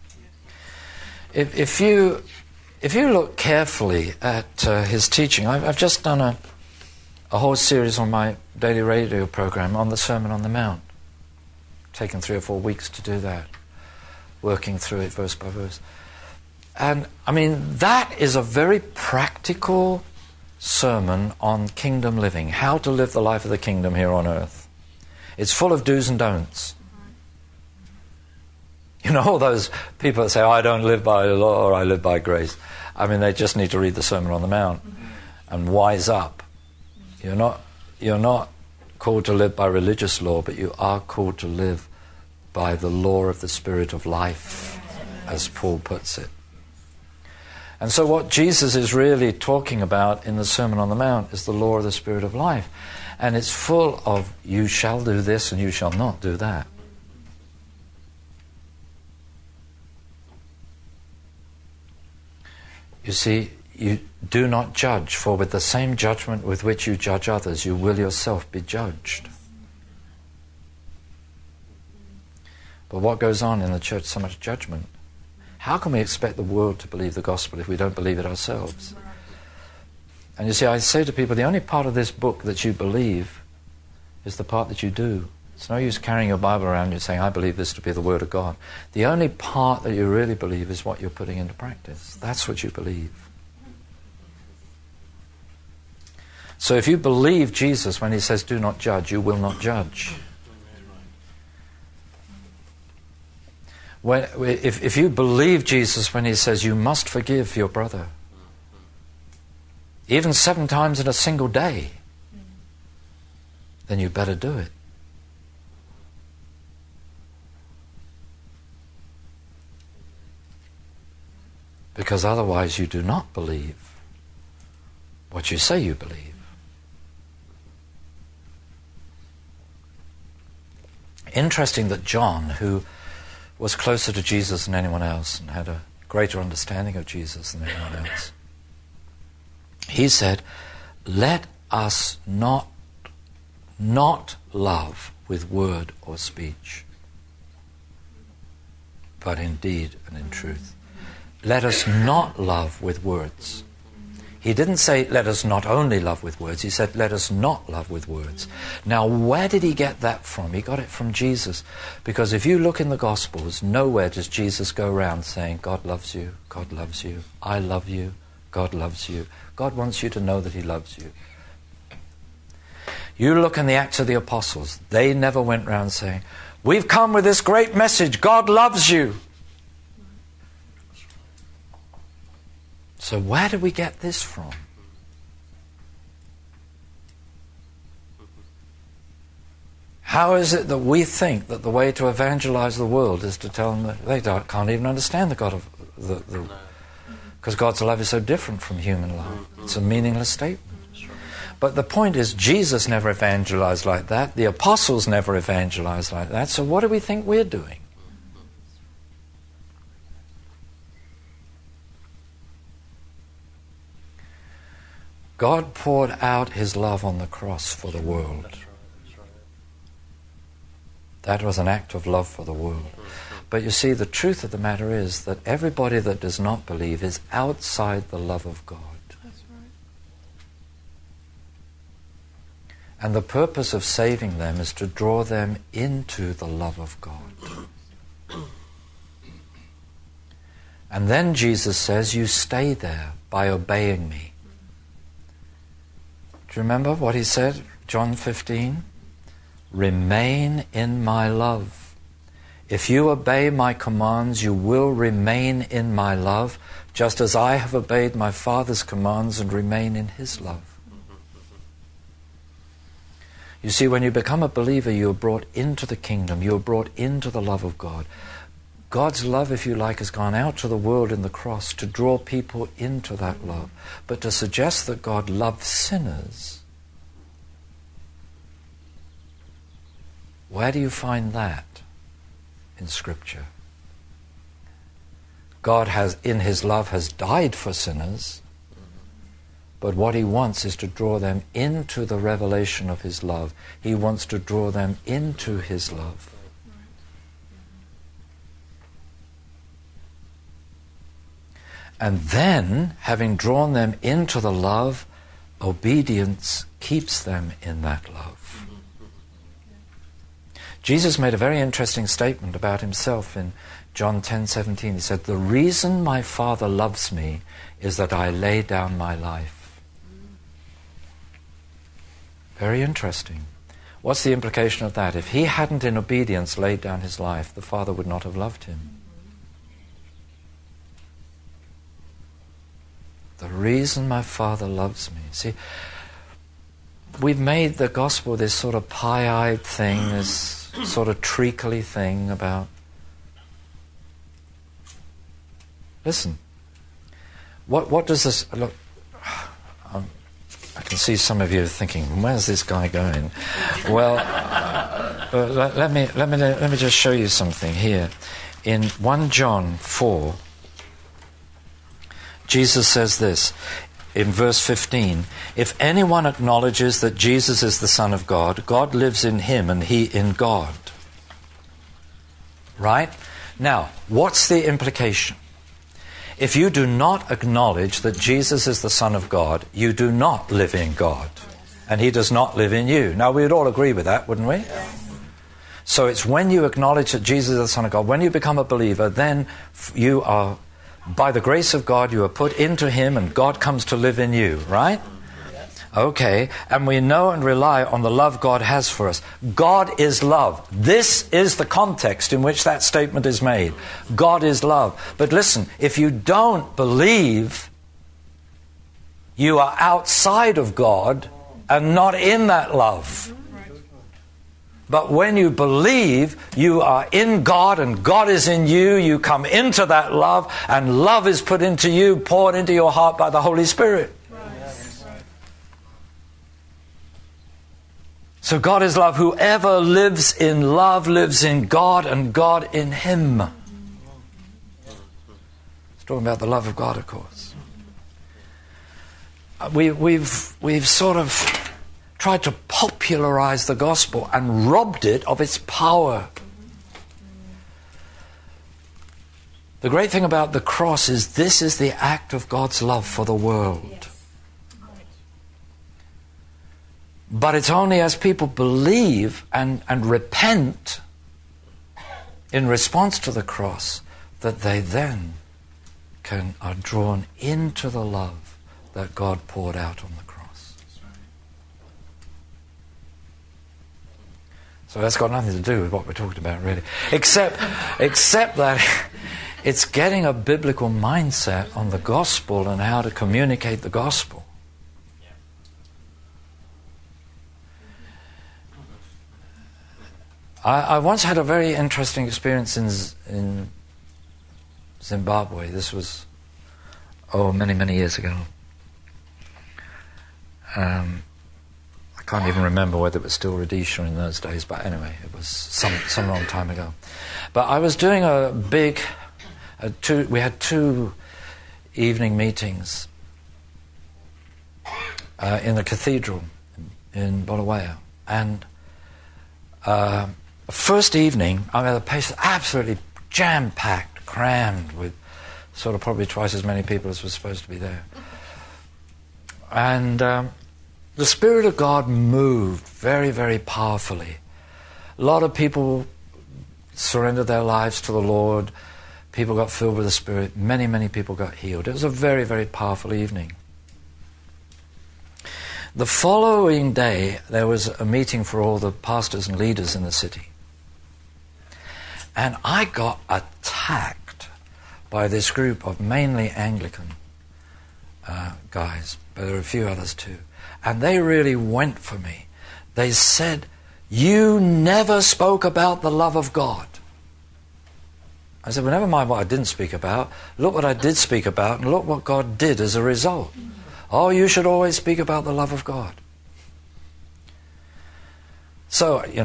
If you look carefully at his teaching, I've just done a whole series on my daily radio program on the Sermon on the Mount. Taken 3 or 4 weeks to do that, working through it verse by verse. And I mean, that is a very practical sermon on kingdom living, how to live the life of the kingdom here on earth. It's full of do's and don'ts. You know, all those people that say, I don't live by law or I live by grace. I mean, they just need to read the Sermon on the Mount and wise up. You're not called to live by religious law, but you are called to live by the law of the Spirit of life, as Paul puts it. And so what Jesus is really talking about in the Sermon on the Mount is the law of the Spirit of life. And it's full of, you shall do this and you shall not do that. You see, you do not judge, for with the same judgment with which you judge others, you will yourself be judged. But what goes on in the church? So much judgment. How can we expect the world to believe the gospel if we don't believe it ourselves? And you see, I say to people, the only part of this book that you believe is the part that you do. It's no use carrying your Bible around and saying, I believe this to be the Word of God. The only part that you really believe is what you're putting into practice. That's what you believe. So if you believe Jesus when he says, do not judge, you will not judge. If you believe Jesus when he says, you must forgive your brother, even 7 times in a single day, then you better do it. Because otherwise you do not believe what you say you believe. Interesting that John, who was closer to Jesus than anyone else and had a greater understanding of Jesus than anyone else, he said, let us not love with word or speech, but in deed and in truth. Let us not love with words. He didn't say, let us not only love with words. He said, let us not love with words. Now, where did he get that from? He got it from Jesus. Because if you look in the Gospels, nowhere does Jesus go around saying, God loves you, God loves you, I love you, God loves you. God wants you to know that he loves you. You look in the Acts of the Apostles, they never went around saying, we've come with this great message, God loves you. So where do we get this from? How is it that we think that the way to evangelize the world is to tell them that they can't even understand the God of the because God's love is so different from human love. It's a meaningless statement. But the point is, Jesus never evangelized like that. The apostles never evangelized like that. So what do we think we're doing? God poured out his love on the cross for the world. That was an act of love for the world. But you see, the truth of the matter is that everybody that does not believe is outside the love of God. That's right. And the purpose of saving them is to draw them into the love of God. And then Jesus says, you stay there by obeying me. Do you remember what he said? John 15. Remain in my love. If you obey my commands, you will remain in my love, just as I have obeyed my Father's commands and remain in his love. You see, when you become a believer, you are brought into the kingdom. You are brought into the love of God. God's love, if you like, has gone out to the world in the cross to draw people into that love. But to suggest that God loves sinners, where do you find that in Scripture? God has, in His love, has died for sinners, but what He wants is to draw them into the revelation of His love. He wants to draw them into His love. And then, having drawn them into the love, obedience keeps them in that love. Jesus made a very interesting statement about Himself in John 10:17. He said, "The reason my Father loves me is that I lay down my life." Very interesting. What's the implication of that? If He hadn't in obedience laid down His life, the Father would not have loved Him. The reason my Father loves me. See, we've made the gospel this sort of pie-eyed thing, this sort of treacly thing about... Listen, what does this... Look, I can see some of you thinking, where's this guy going? Well, let me just show you something here. In 1 John 4... Jesus says this in verse 15, "If anyone acknowledges that Jesus is the Son of God, God lives in him and he in God." Right? Now, what's the implication? If you do not acknowledge that Jesus is the Son of God, you do not live in God. And He does not live in you. Now, we would all agree with that, wouldn't we? So it's when you acknowledge that Jesus is the Son of God, when you become a believer, then you are... by the grace of God, you are put into Him and God comes to live in you, right? Okay, and we know and rely on the love God has for us. God is love. This is the context in which that statement is made. God is love. But listen, if you don't believe, you are outside of God and not in that love. But when you believe, you are in God and God is in you. You come into that love and love is put into you, poured into your heart by the Holy Spirit. So God is love. Whoever lives in love lives in God and God in him. It's talking about the love of God, of course. We've sort of tried to popularize the gospel and robbed it of its power. The great thing about the cross is this is the act of God's love for the world. But it's only as people believe and repent in response to the cross that they then are drawn into the love that God poured out on the cross. So that's got nothing to do with what we're talking about, really. Except that it's getting a biblical mindset on the gospel and how to communicate the gospel. I once had a very interesting experience in Zimbabwe. This was, many, many years ago. I can't even remember whether it was still Rhodesia in those days, but anyway, it was some long time ago. But I was doing we had 2 evening meetings in the cathedral in Bulawayo. And first evening, the place was absolutely jam-packed, crammed with sort of probably twice as many people as were supposed to be there. And the Spirit of God moved very, very powerfully. A lot of people surrendered their lives to the Lord. People got filled with the Spirit. Many, many people got healed. It was a very, very powerful evening. The following day, there was a meeting for all the pastors and leaders in the city. And I got attacked by this group of mainly Anglican guys, but there were a few others too. And they really went for me. They said, "You never spoke about the love of God." I said, well, never mind what I didn't speak about. Look what I did speak about, and look what God did as a result. Oh, you should always speak about the love of God. So, you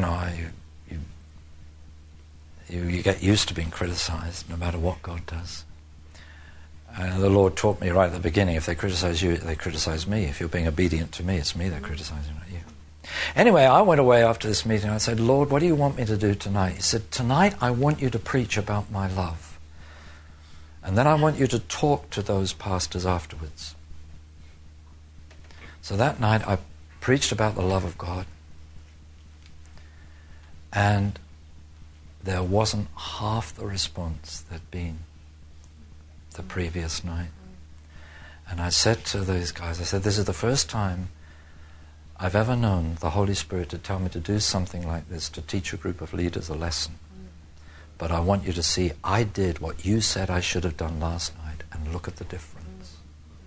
get used to being criticized no matter what God does. And the Lord taught me right at the beginning, if they criticize you, they criticize me. If you're being obedient to me, it's me they're criticizing, not you. Anyway, I went away after this meeting. I said, Lord, what do you want me to do tonight? He said, tonight I want you to preach about my love. And then I want you to talk to those pastors afterwards. So that night I preached about the love of God. And there wasn't half the response there'd been the previous night. And I said to those guys, I said, this is the first time I've ever known the Holy Spirit to tell me to do something like this, to teach a group of leaders a lesson. But I want you to see, I did what you said I should have done last night, and look at the difference.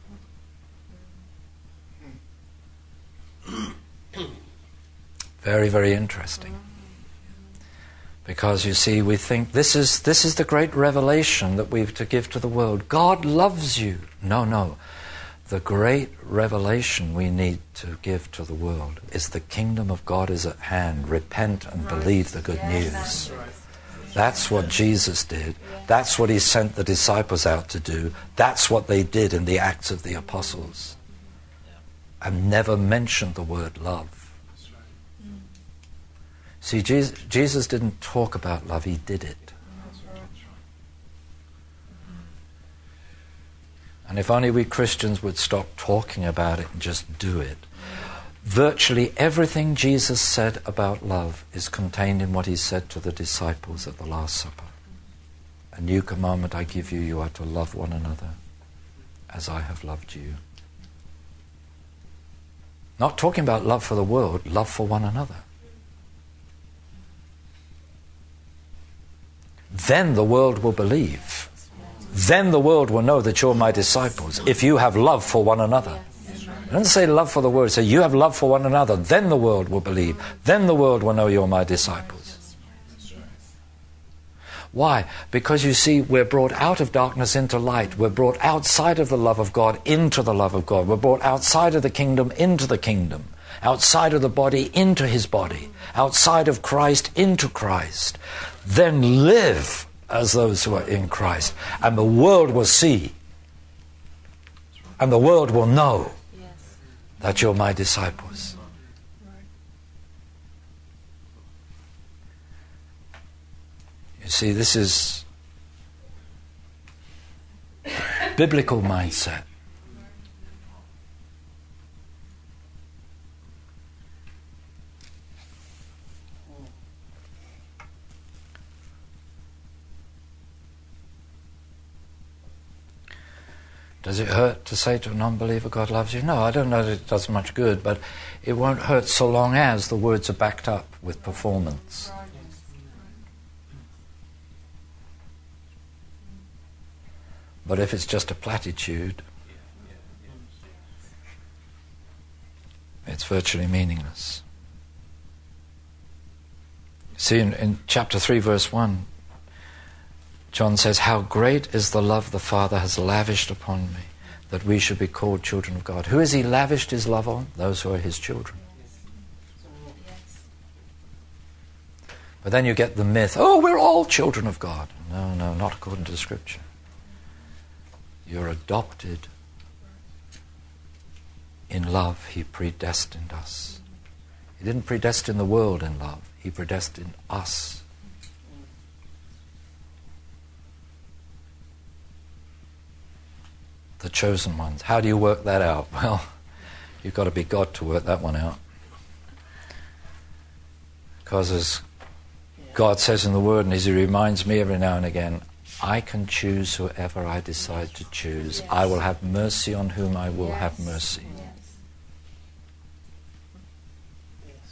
Very, very interesting. Because you see, we think this is the great revelation that we've to give to the world. God loves you. No. The great revelation we need to give to the world is the kingdom of God is at hand. Repent and believe the good news. That's what Jesus did. That's what he sent the disciples out to do. That's what they did in the Acts of the Apostles. And never mentioned the word love. See, Jesus didn't talk about love, he did it. And if only we Christians would stop talking about it and just do it. Virtually everything Jesus said about love is contained in what he said to the disciples at the Last Supper. A new commandment I give you, you are to love one another as I have loved you. Not talking about love for the world, love for one another. Then the world will believe. Then the world will know that you're my disciples, if you have love for one another. It doesn't say love for the world, it says you have love for one another, then the world will believe. Then the world will know you're my disciples. Why? Because you see, we're brought out of darkness into light. We're brought outside of the love of God into the love of God. We're brought outside of the kingdom into the kingdom. Outside of the body into his body. Outside of Christ into Christ. Then live as those who are in Christ. And the world will see. And the world will know that you're my disciples. You see, this is biblical mindset. Does it hurt to say to a non-believer, God loves you? No, I don't know that it does much good, but it won't hurt so long as the words are backed up with performance. But if it's just a platitude, it's virtually meaningless. See, in chapter 3, verse 1, John says, how great is the love the Father has lavished upon me, that we should be called children of God. Who has he lavished his love on? Those who are his children. But then you get the myth, oh, we're all children of God. No, not according to the Scripture. You're adopted. In love, he predestined us. He didn't predestine the world in love. He predestined us. The chosen ones. How do you work that out? Well, you've got to be God to work that one out. Because as God says in the Word, and as he reminds me every now and again, I can choose whoever I decide to choose. Yes. I will have mercy on whom I will have mercy. Yes.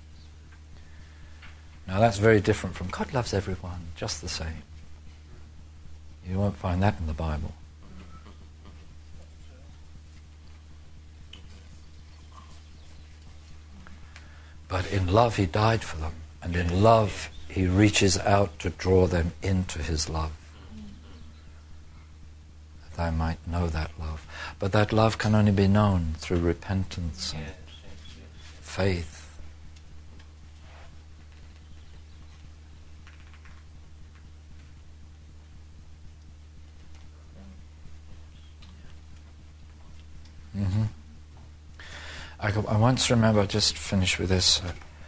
Now that's very different from God loves everyone just the same. You won't find that in the Bible. But in love he died for them, and in love He reaches out to draw them into his love, that they might know that love. But that love can only be known through repentance and faith. Mm-hmm. I once remember, just finish with this,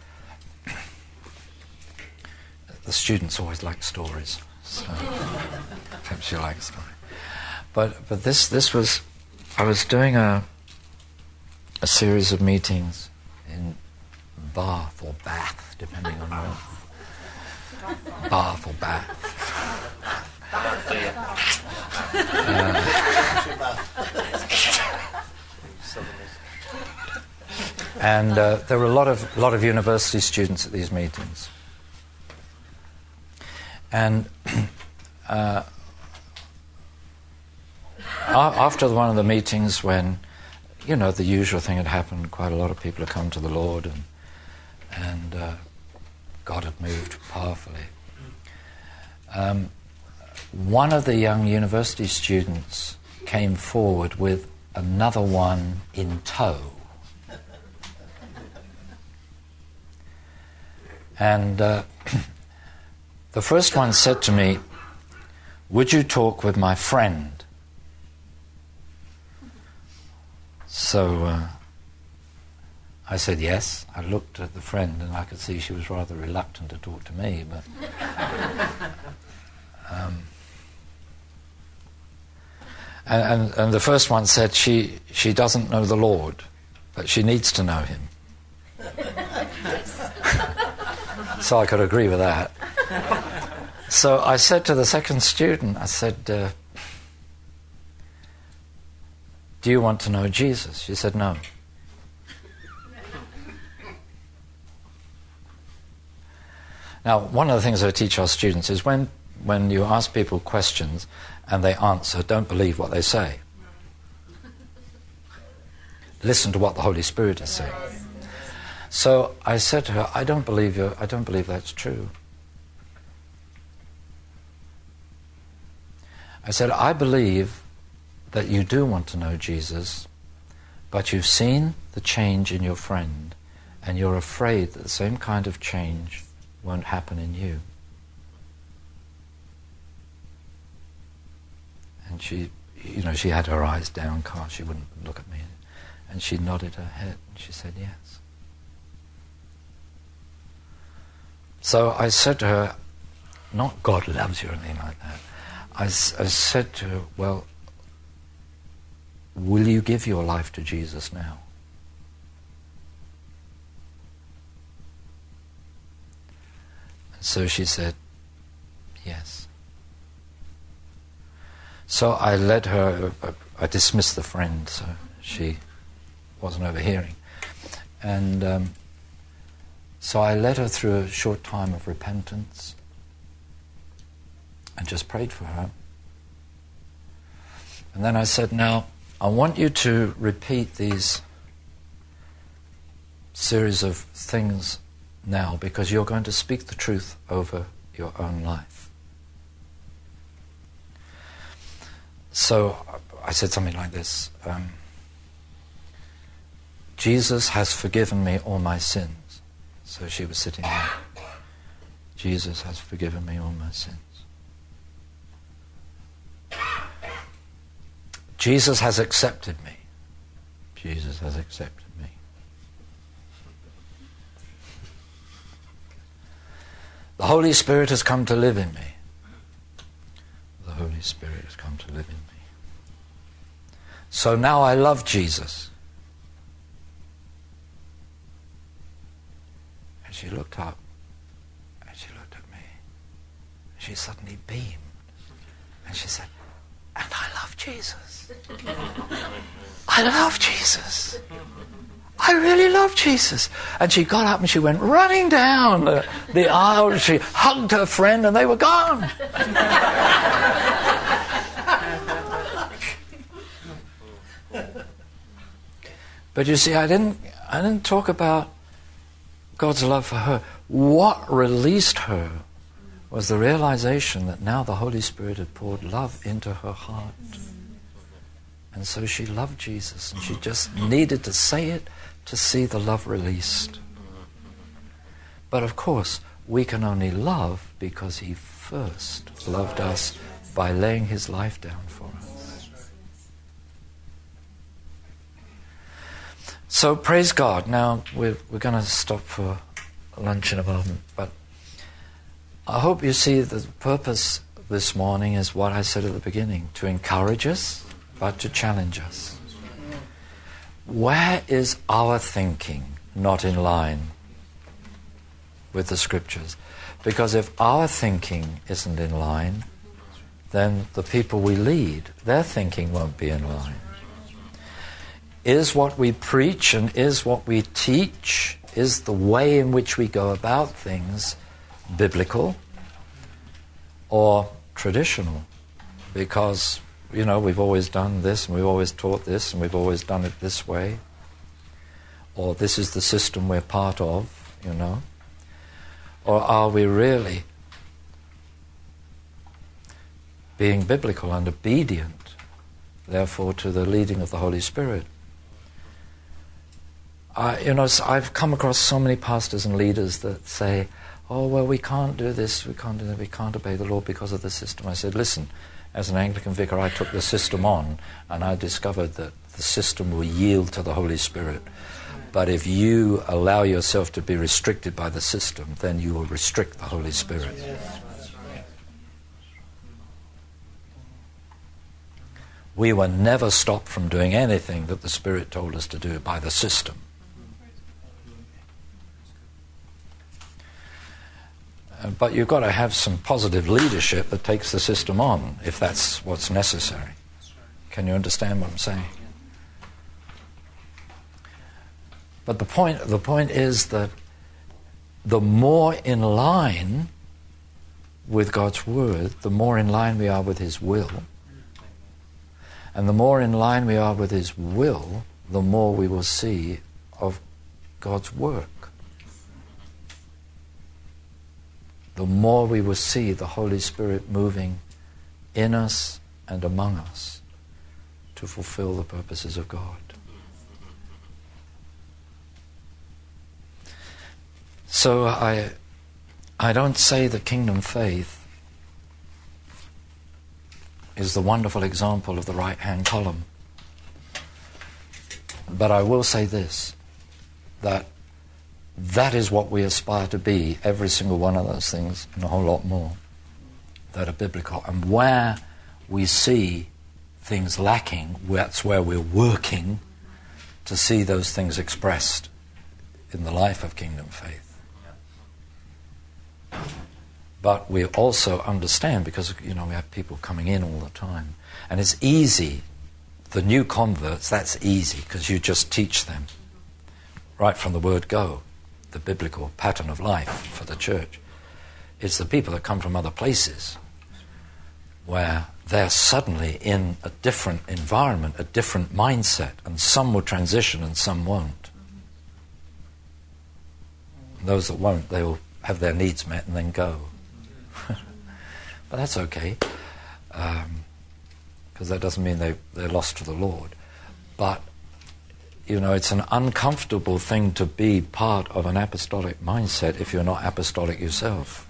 the students always like stories, so perhaps you like a story. But this was, I was doing a series of meetings in Bath or Bath, depending on where. Bath or Bath. And there were a lot of university students at these meetings. And after one of the meetings, when, you know, the usual thing had happened, quite a lot of people had come to the Lord, and God had moved powerfully. One of the young university students came forward with another one in tow. And the first one said to me, "Would you talk with my friend?" So I said yes. I looked at the friend and I could see she was rather reluctant to talk to me, but and the first one said she doesn't know the Lord, but she needs to know him. So I could agree with that. So I said to the second student, I said, "Do you want to know Jesus?" She said, "No." Now, one of the things I teach our students is when you ask people questions and they answer, don't believe what they say. Listen to what the Holy Spirit is saying. So I said to her, I don't believe that's true. I said, I believe that you do want to know Jesus, but you've seen the change in your friend, and you're afraid that the same kind of change won't happen in you. And she had her eyes downcast, she wouldn't look at me. And she nodded her head, and she said yes. So I said to her, not God loves you or anything like that. I said to her, well, will you give your life to Jesus now? And so she said, yes. So I led her, I dismissed the friend, so she wasn't overhearing. And so I led her through a short time of repentance and just prayed for her. And then I said, now, I want you to repeat these series of things now, because you're going to speak the truth over your own life. So I said something like this. Jesus has forgiven me all my sins. So she was sitting there. Jesus has forgiven me all my sins. Jesus has accepted me. Jesus has accepted me. The Holy Spirit has come to live in me. The Holy Spirit has come to live in me. So now I love Jesus. And she looked up, and she looked at me. She suddenly beamed. And she said, and I love Jesus. I love Jesus. I really love Jesus. And she got up and she went running down the aisle. She hugged her friend and they were gone. But you see, I didn't talk about God's love for her. What released her was the realization that now the Holy Spirit had poured love into her heart. And so she loved Jesus, and she just needed to say it to see the love released. But of course, we can only love because he first loved us by laying his life down for us. So praise God. Now we're going to stop for lunch in a moment, but I hope you see the purpose this morning is what I said at the beginning, to encourage us, but to challenge us. Where is our thinking not in line with the Scriptures? Because if our thinking isn't in line, then the people we lead, their thinking won't be in line. Is what we preach and is what we teach, is the way in which we go about things biblical or traditional? Because, we've always done this and we've always taught this and we've always done it this way. Or this is the system we're part of, Or are we really being biblical and obedient, therefore, to the leading of the Holy Spirit? I've come across so many pastors and leaders that say, oh, well, we can't do this, we can't do that, we can't obey the Lord because of the system. I said, listen, as an Anglican vicar, I took the system on, and I discovered that the system will yield to the Holy Spirit. But if you allow yourself to be restricted by the system, then you will restrict the Holy Spirit. We were never stopped from doing anything that the Spirit told us to do by the system. But you've got to have some positive leadership that takes the system on, if that's what's necessary. Can you understand what I'm saying? But the point is that the more in line with God's Word, the more in line we are with His will. And the more in line we are with His will, the more we will see of God's work. The more we will see the Holy Spirit moving in us and among us to fulfill the purposes of God. So I don't say the kingdom faith is the wonderful example of the right-hand column. But I will say this, that is what we aspire to be, every single one of those things, and a whole lot more, that are biblical. And where we see things lacking, that's where we're working to see those things expressed in the life of kingdom faith. But we also understand, because we have people coming in all the time, and it's easy. The new converts, that's easy, because you just teach them right from the word go, the biblical pattern of life for the church. It's the people that come from other places where they're suddenly in a different environment, a different mindset, and some will transition and some won't. And those that won't, they will have their needs met and then go. But that's okay, because that doesn't mean they're lost to the Lord. But it's an uncomfortable thing to be part of an apostolic mindset if you're not apostolic yourself.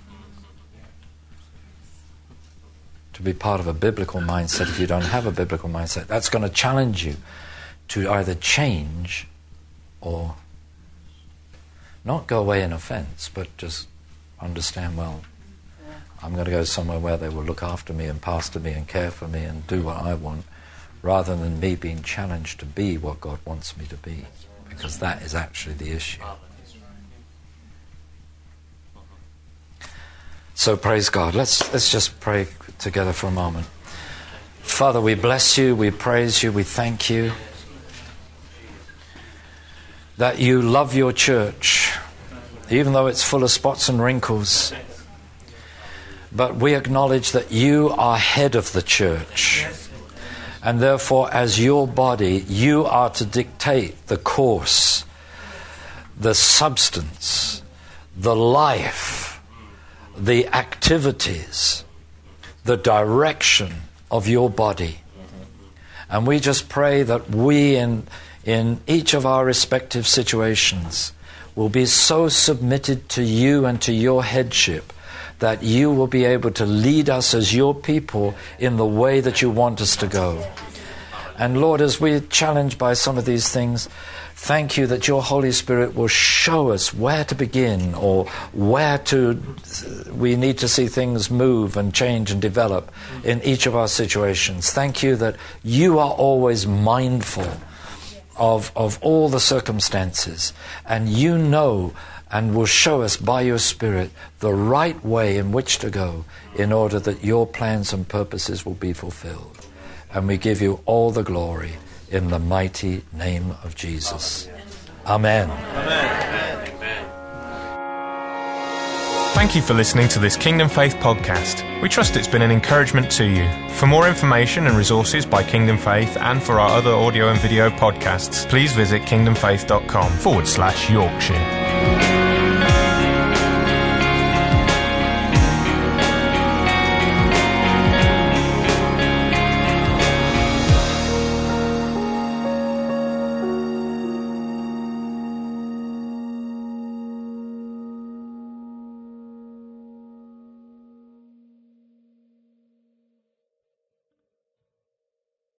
To be part of a biblical mindset if you don't have a biblical mindset. That's going to challenge you to either change or not go away in offense, but just understand, well, I'm going to go somewhere where they will look after me and pastor me and care for me and do what I want, rather than me being challenged to be what God wants me to be, because that is actually the issue. So praise God. Let's just pray together for a moment. Father, we bless you, we praise you, we thank you that you love your church, even though it's full of spots and wrinkles. But we acknowledge that you are head of the church. And therefore, as your body, you are to dictate the course, the substance, the life, the activities, the direction of your body. And we just pray that we in each of our respective situations will be so submitted to you and to your headship that you will be able to lead us as your people in the way that you want us to go. And Lord, as we're challenged by some of these things, thank you that your Holy Spirit will show us where to begin or we need to see things move and change and develop in each of our situations. Thank you that you are always mindful of all the circumstances, and you know and will show us by your Spirit the right way in which to go in order that your plans and purposes will be fulfilled. And we give you all the glory in the mighty name of Jesus. Amen. Amen. Thank you for listening to this Kingdom Faith podcast. We trust it's been an encouragement to you. For more information and resources by Kingdom Faith and for our other audio and video podcasts, please visit kingdomfaith.com/Yorkshire.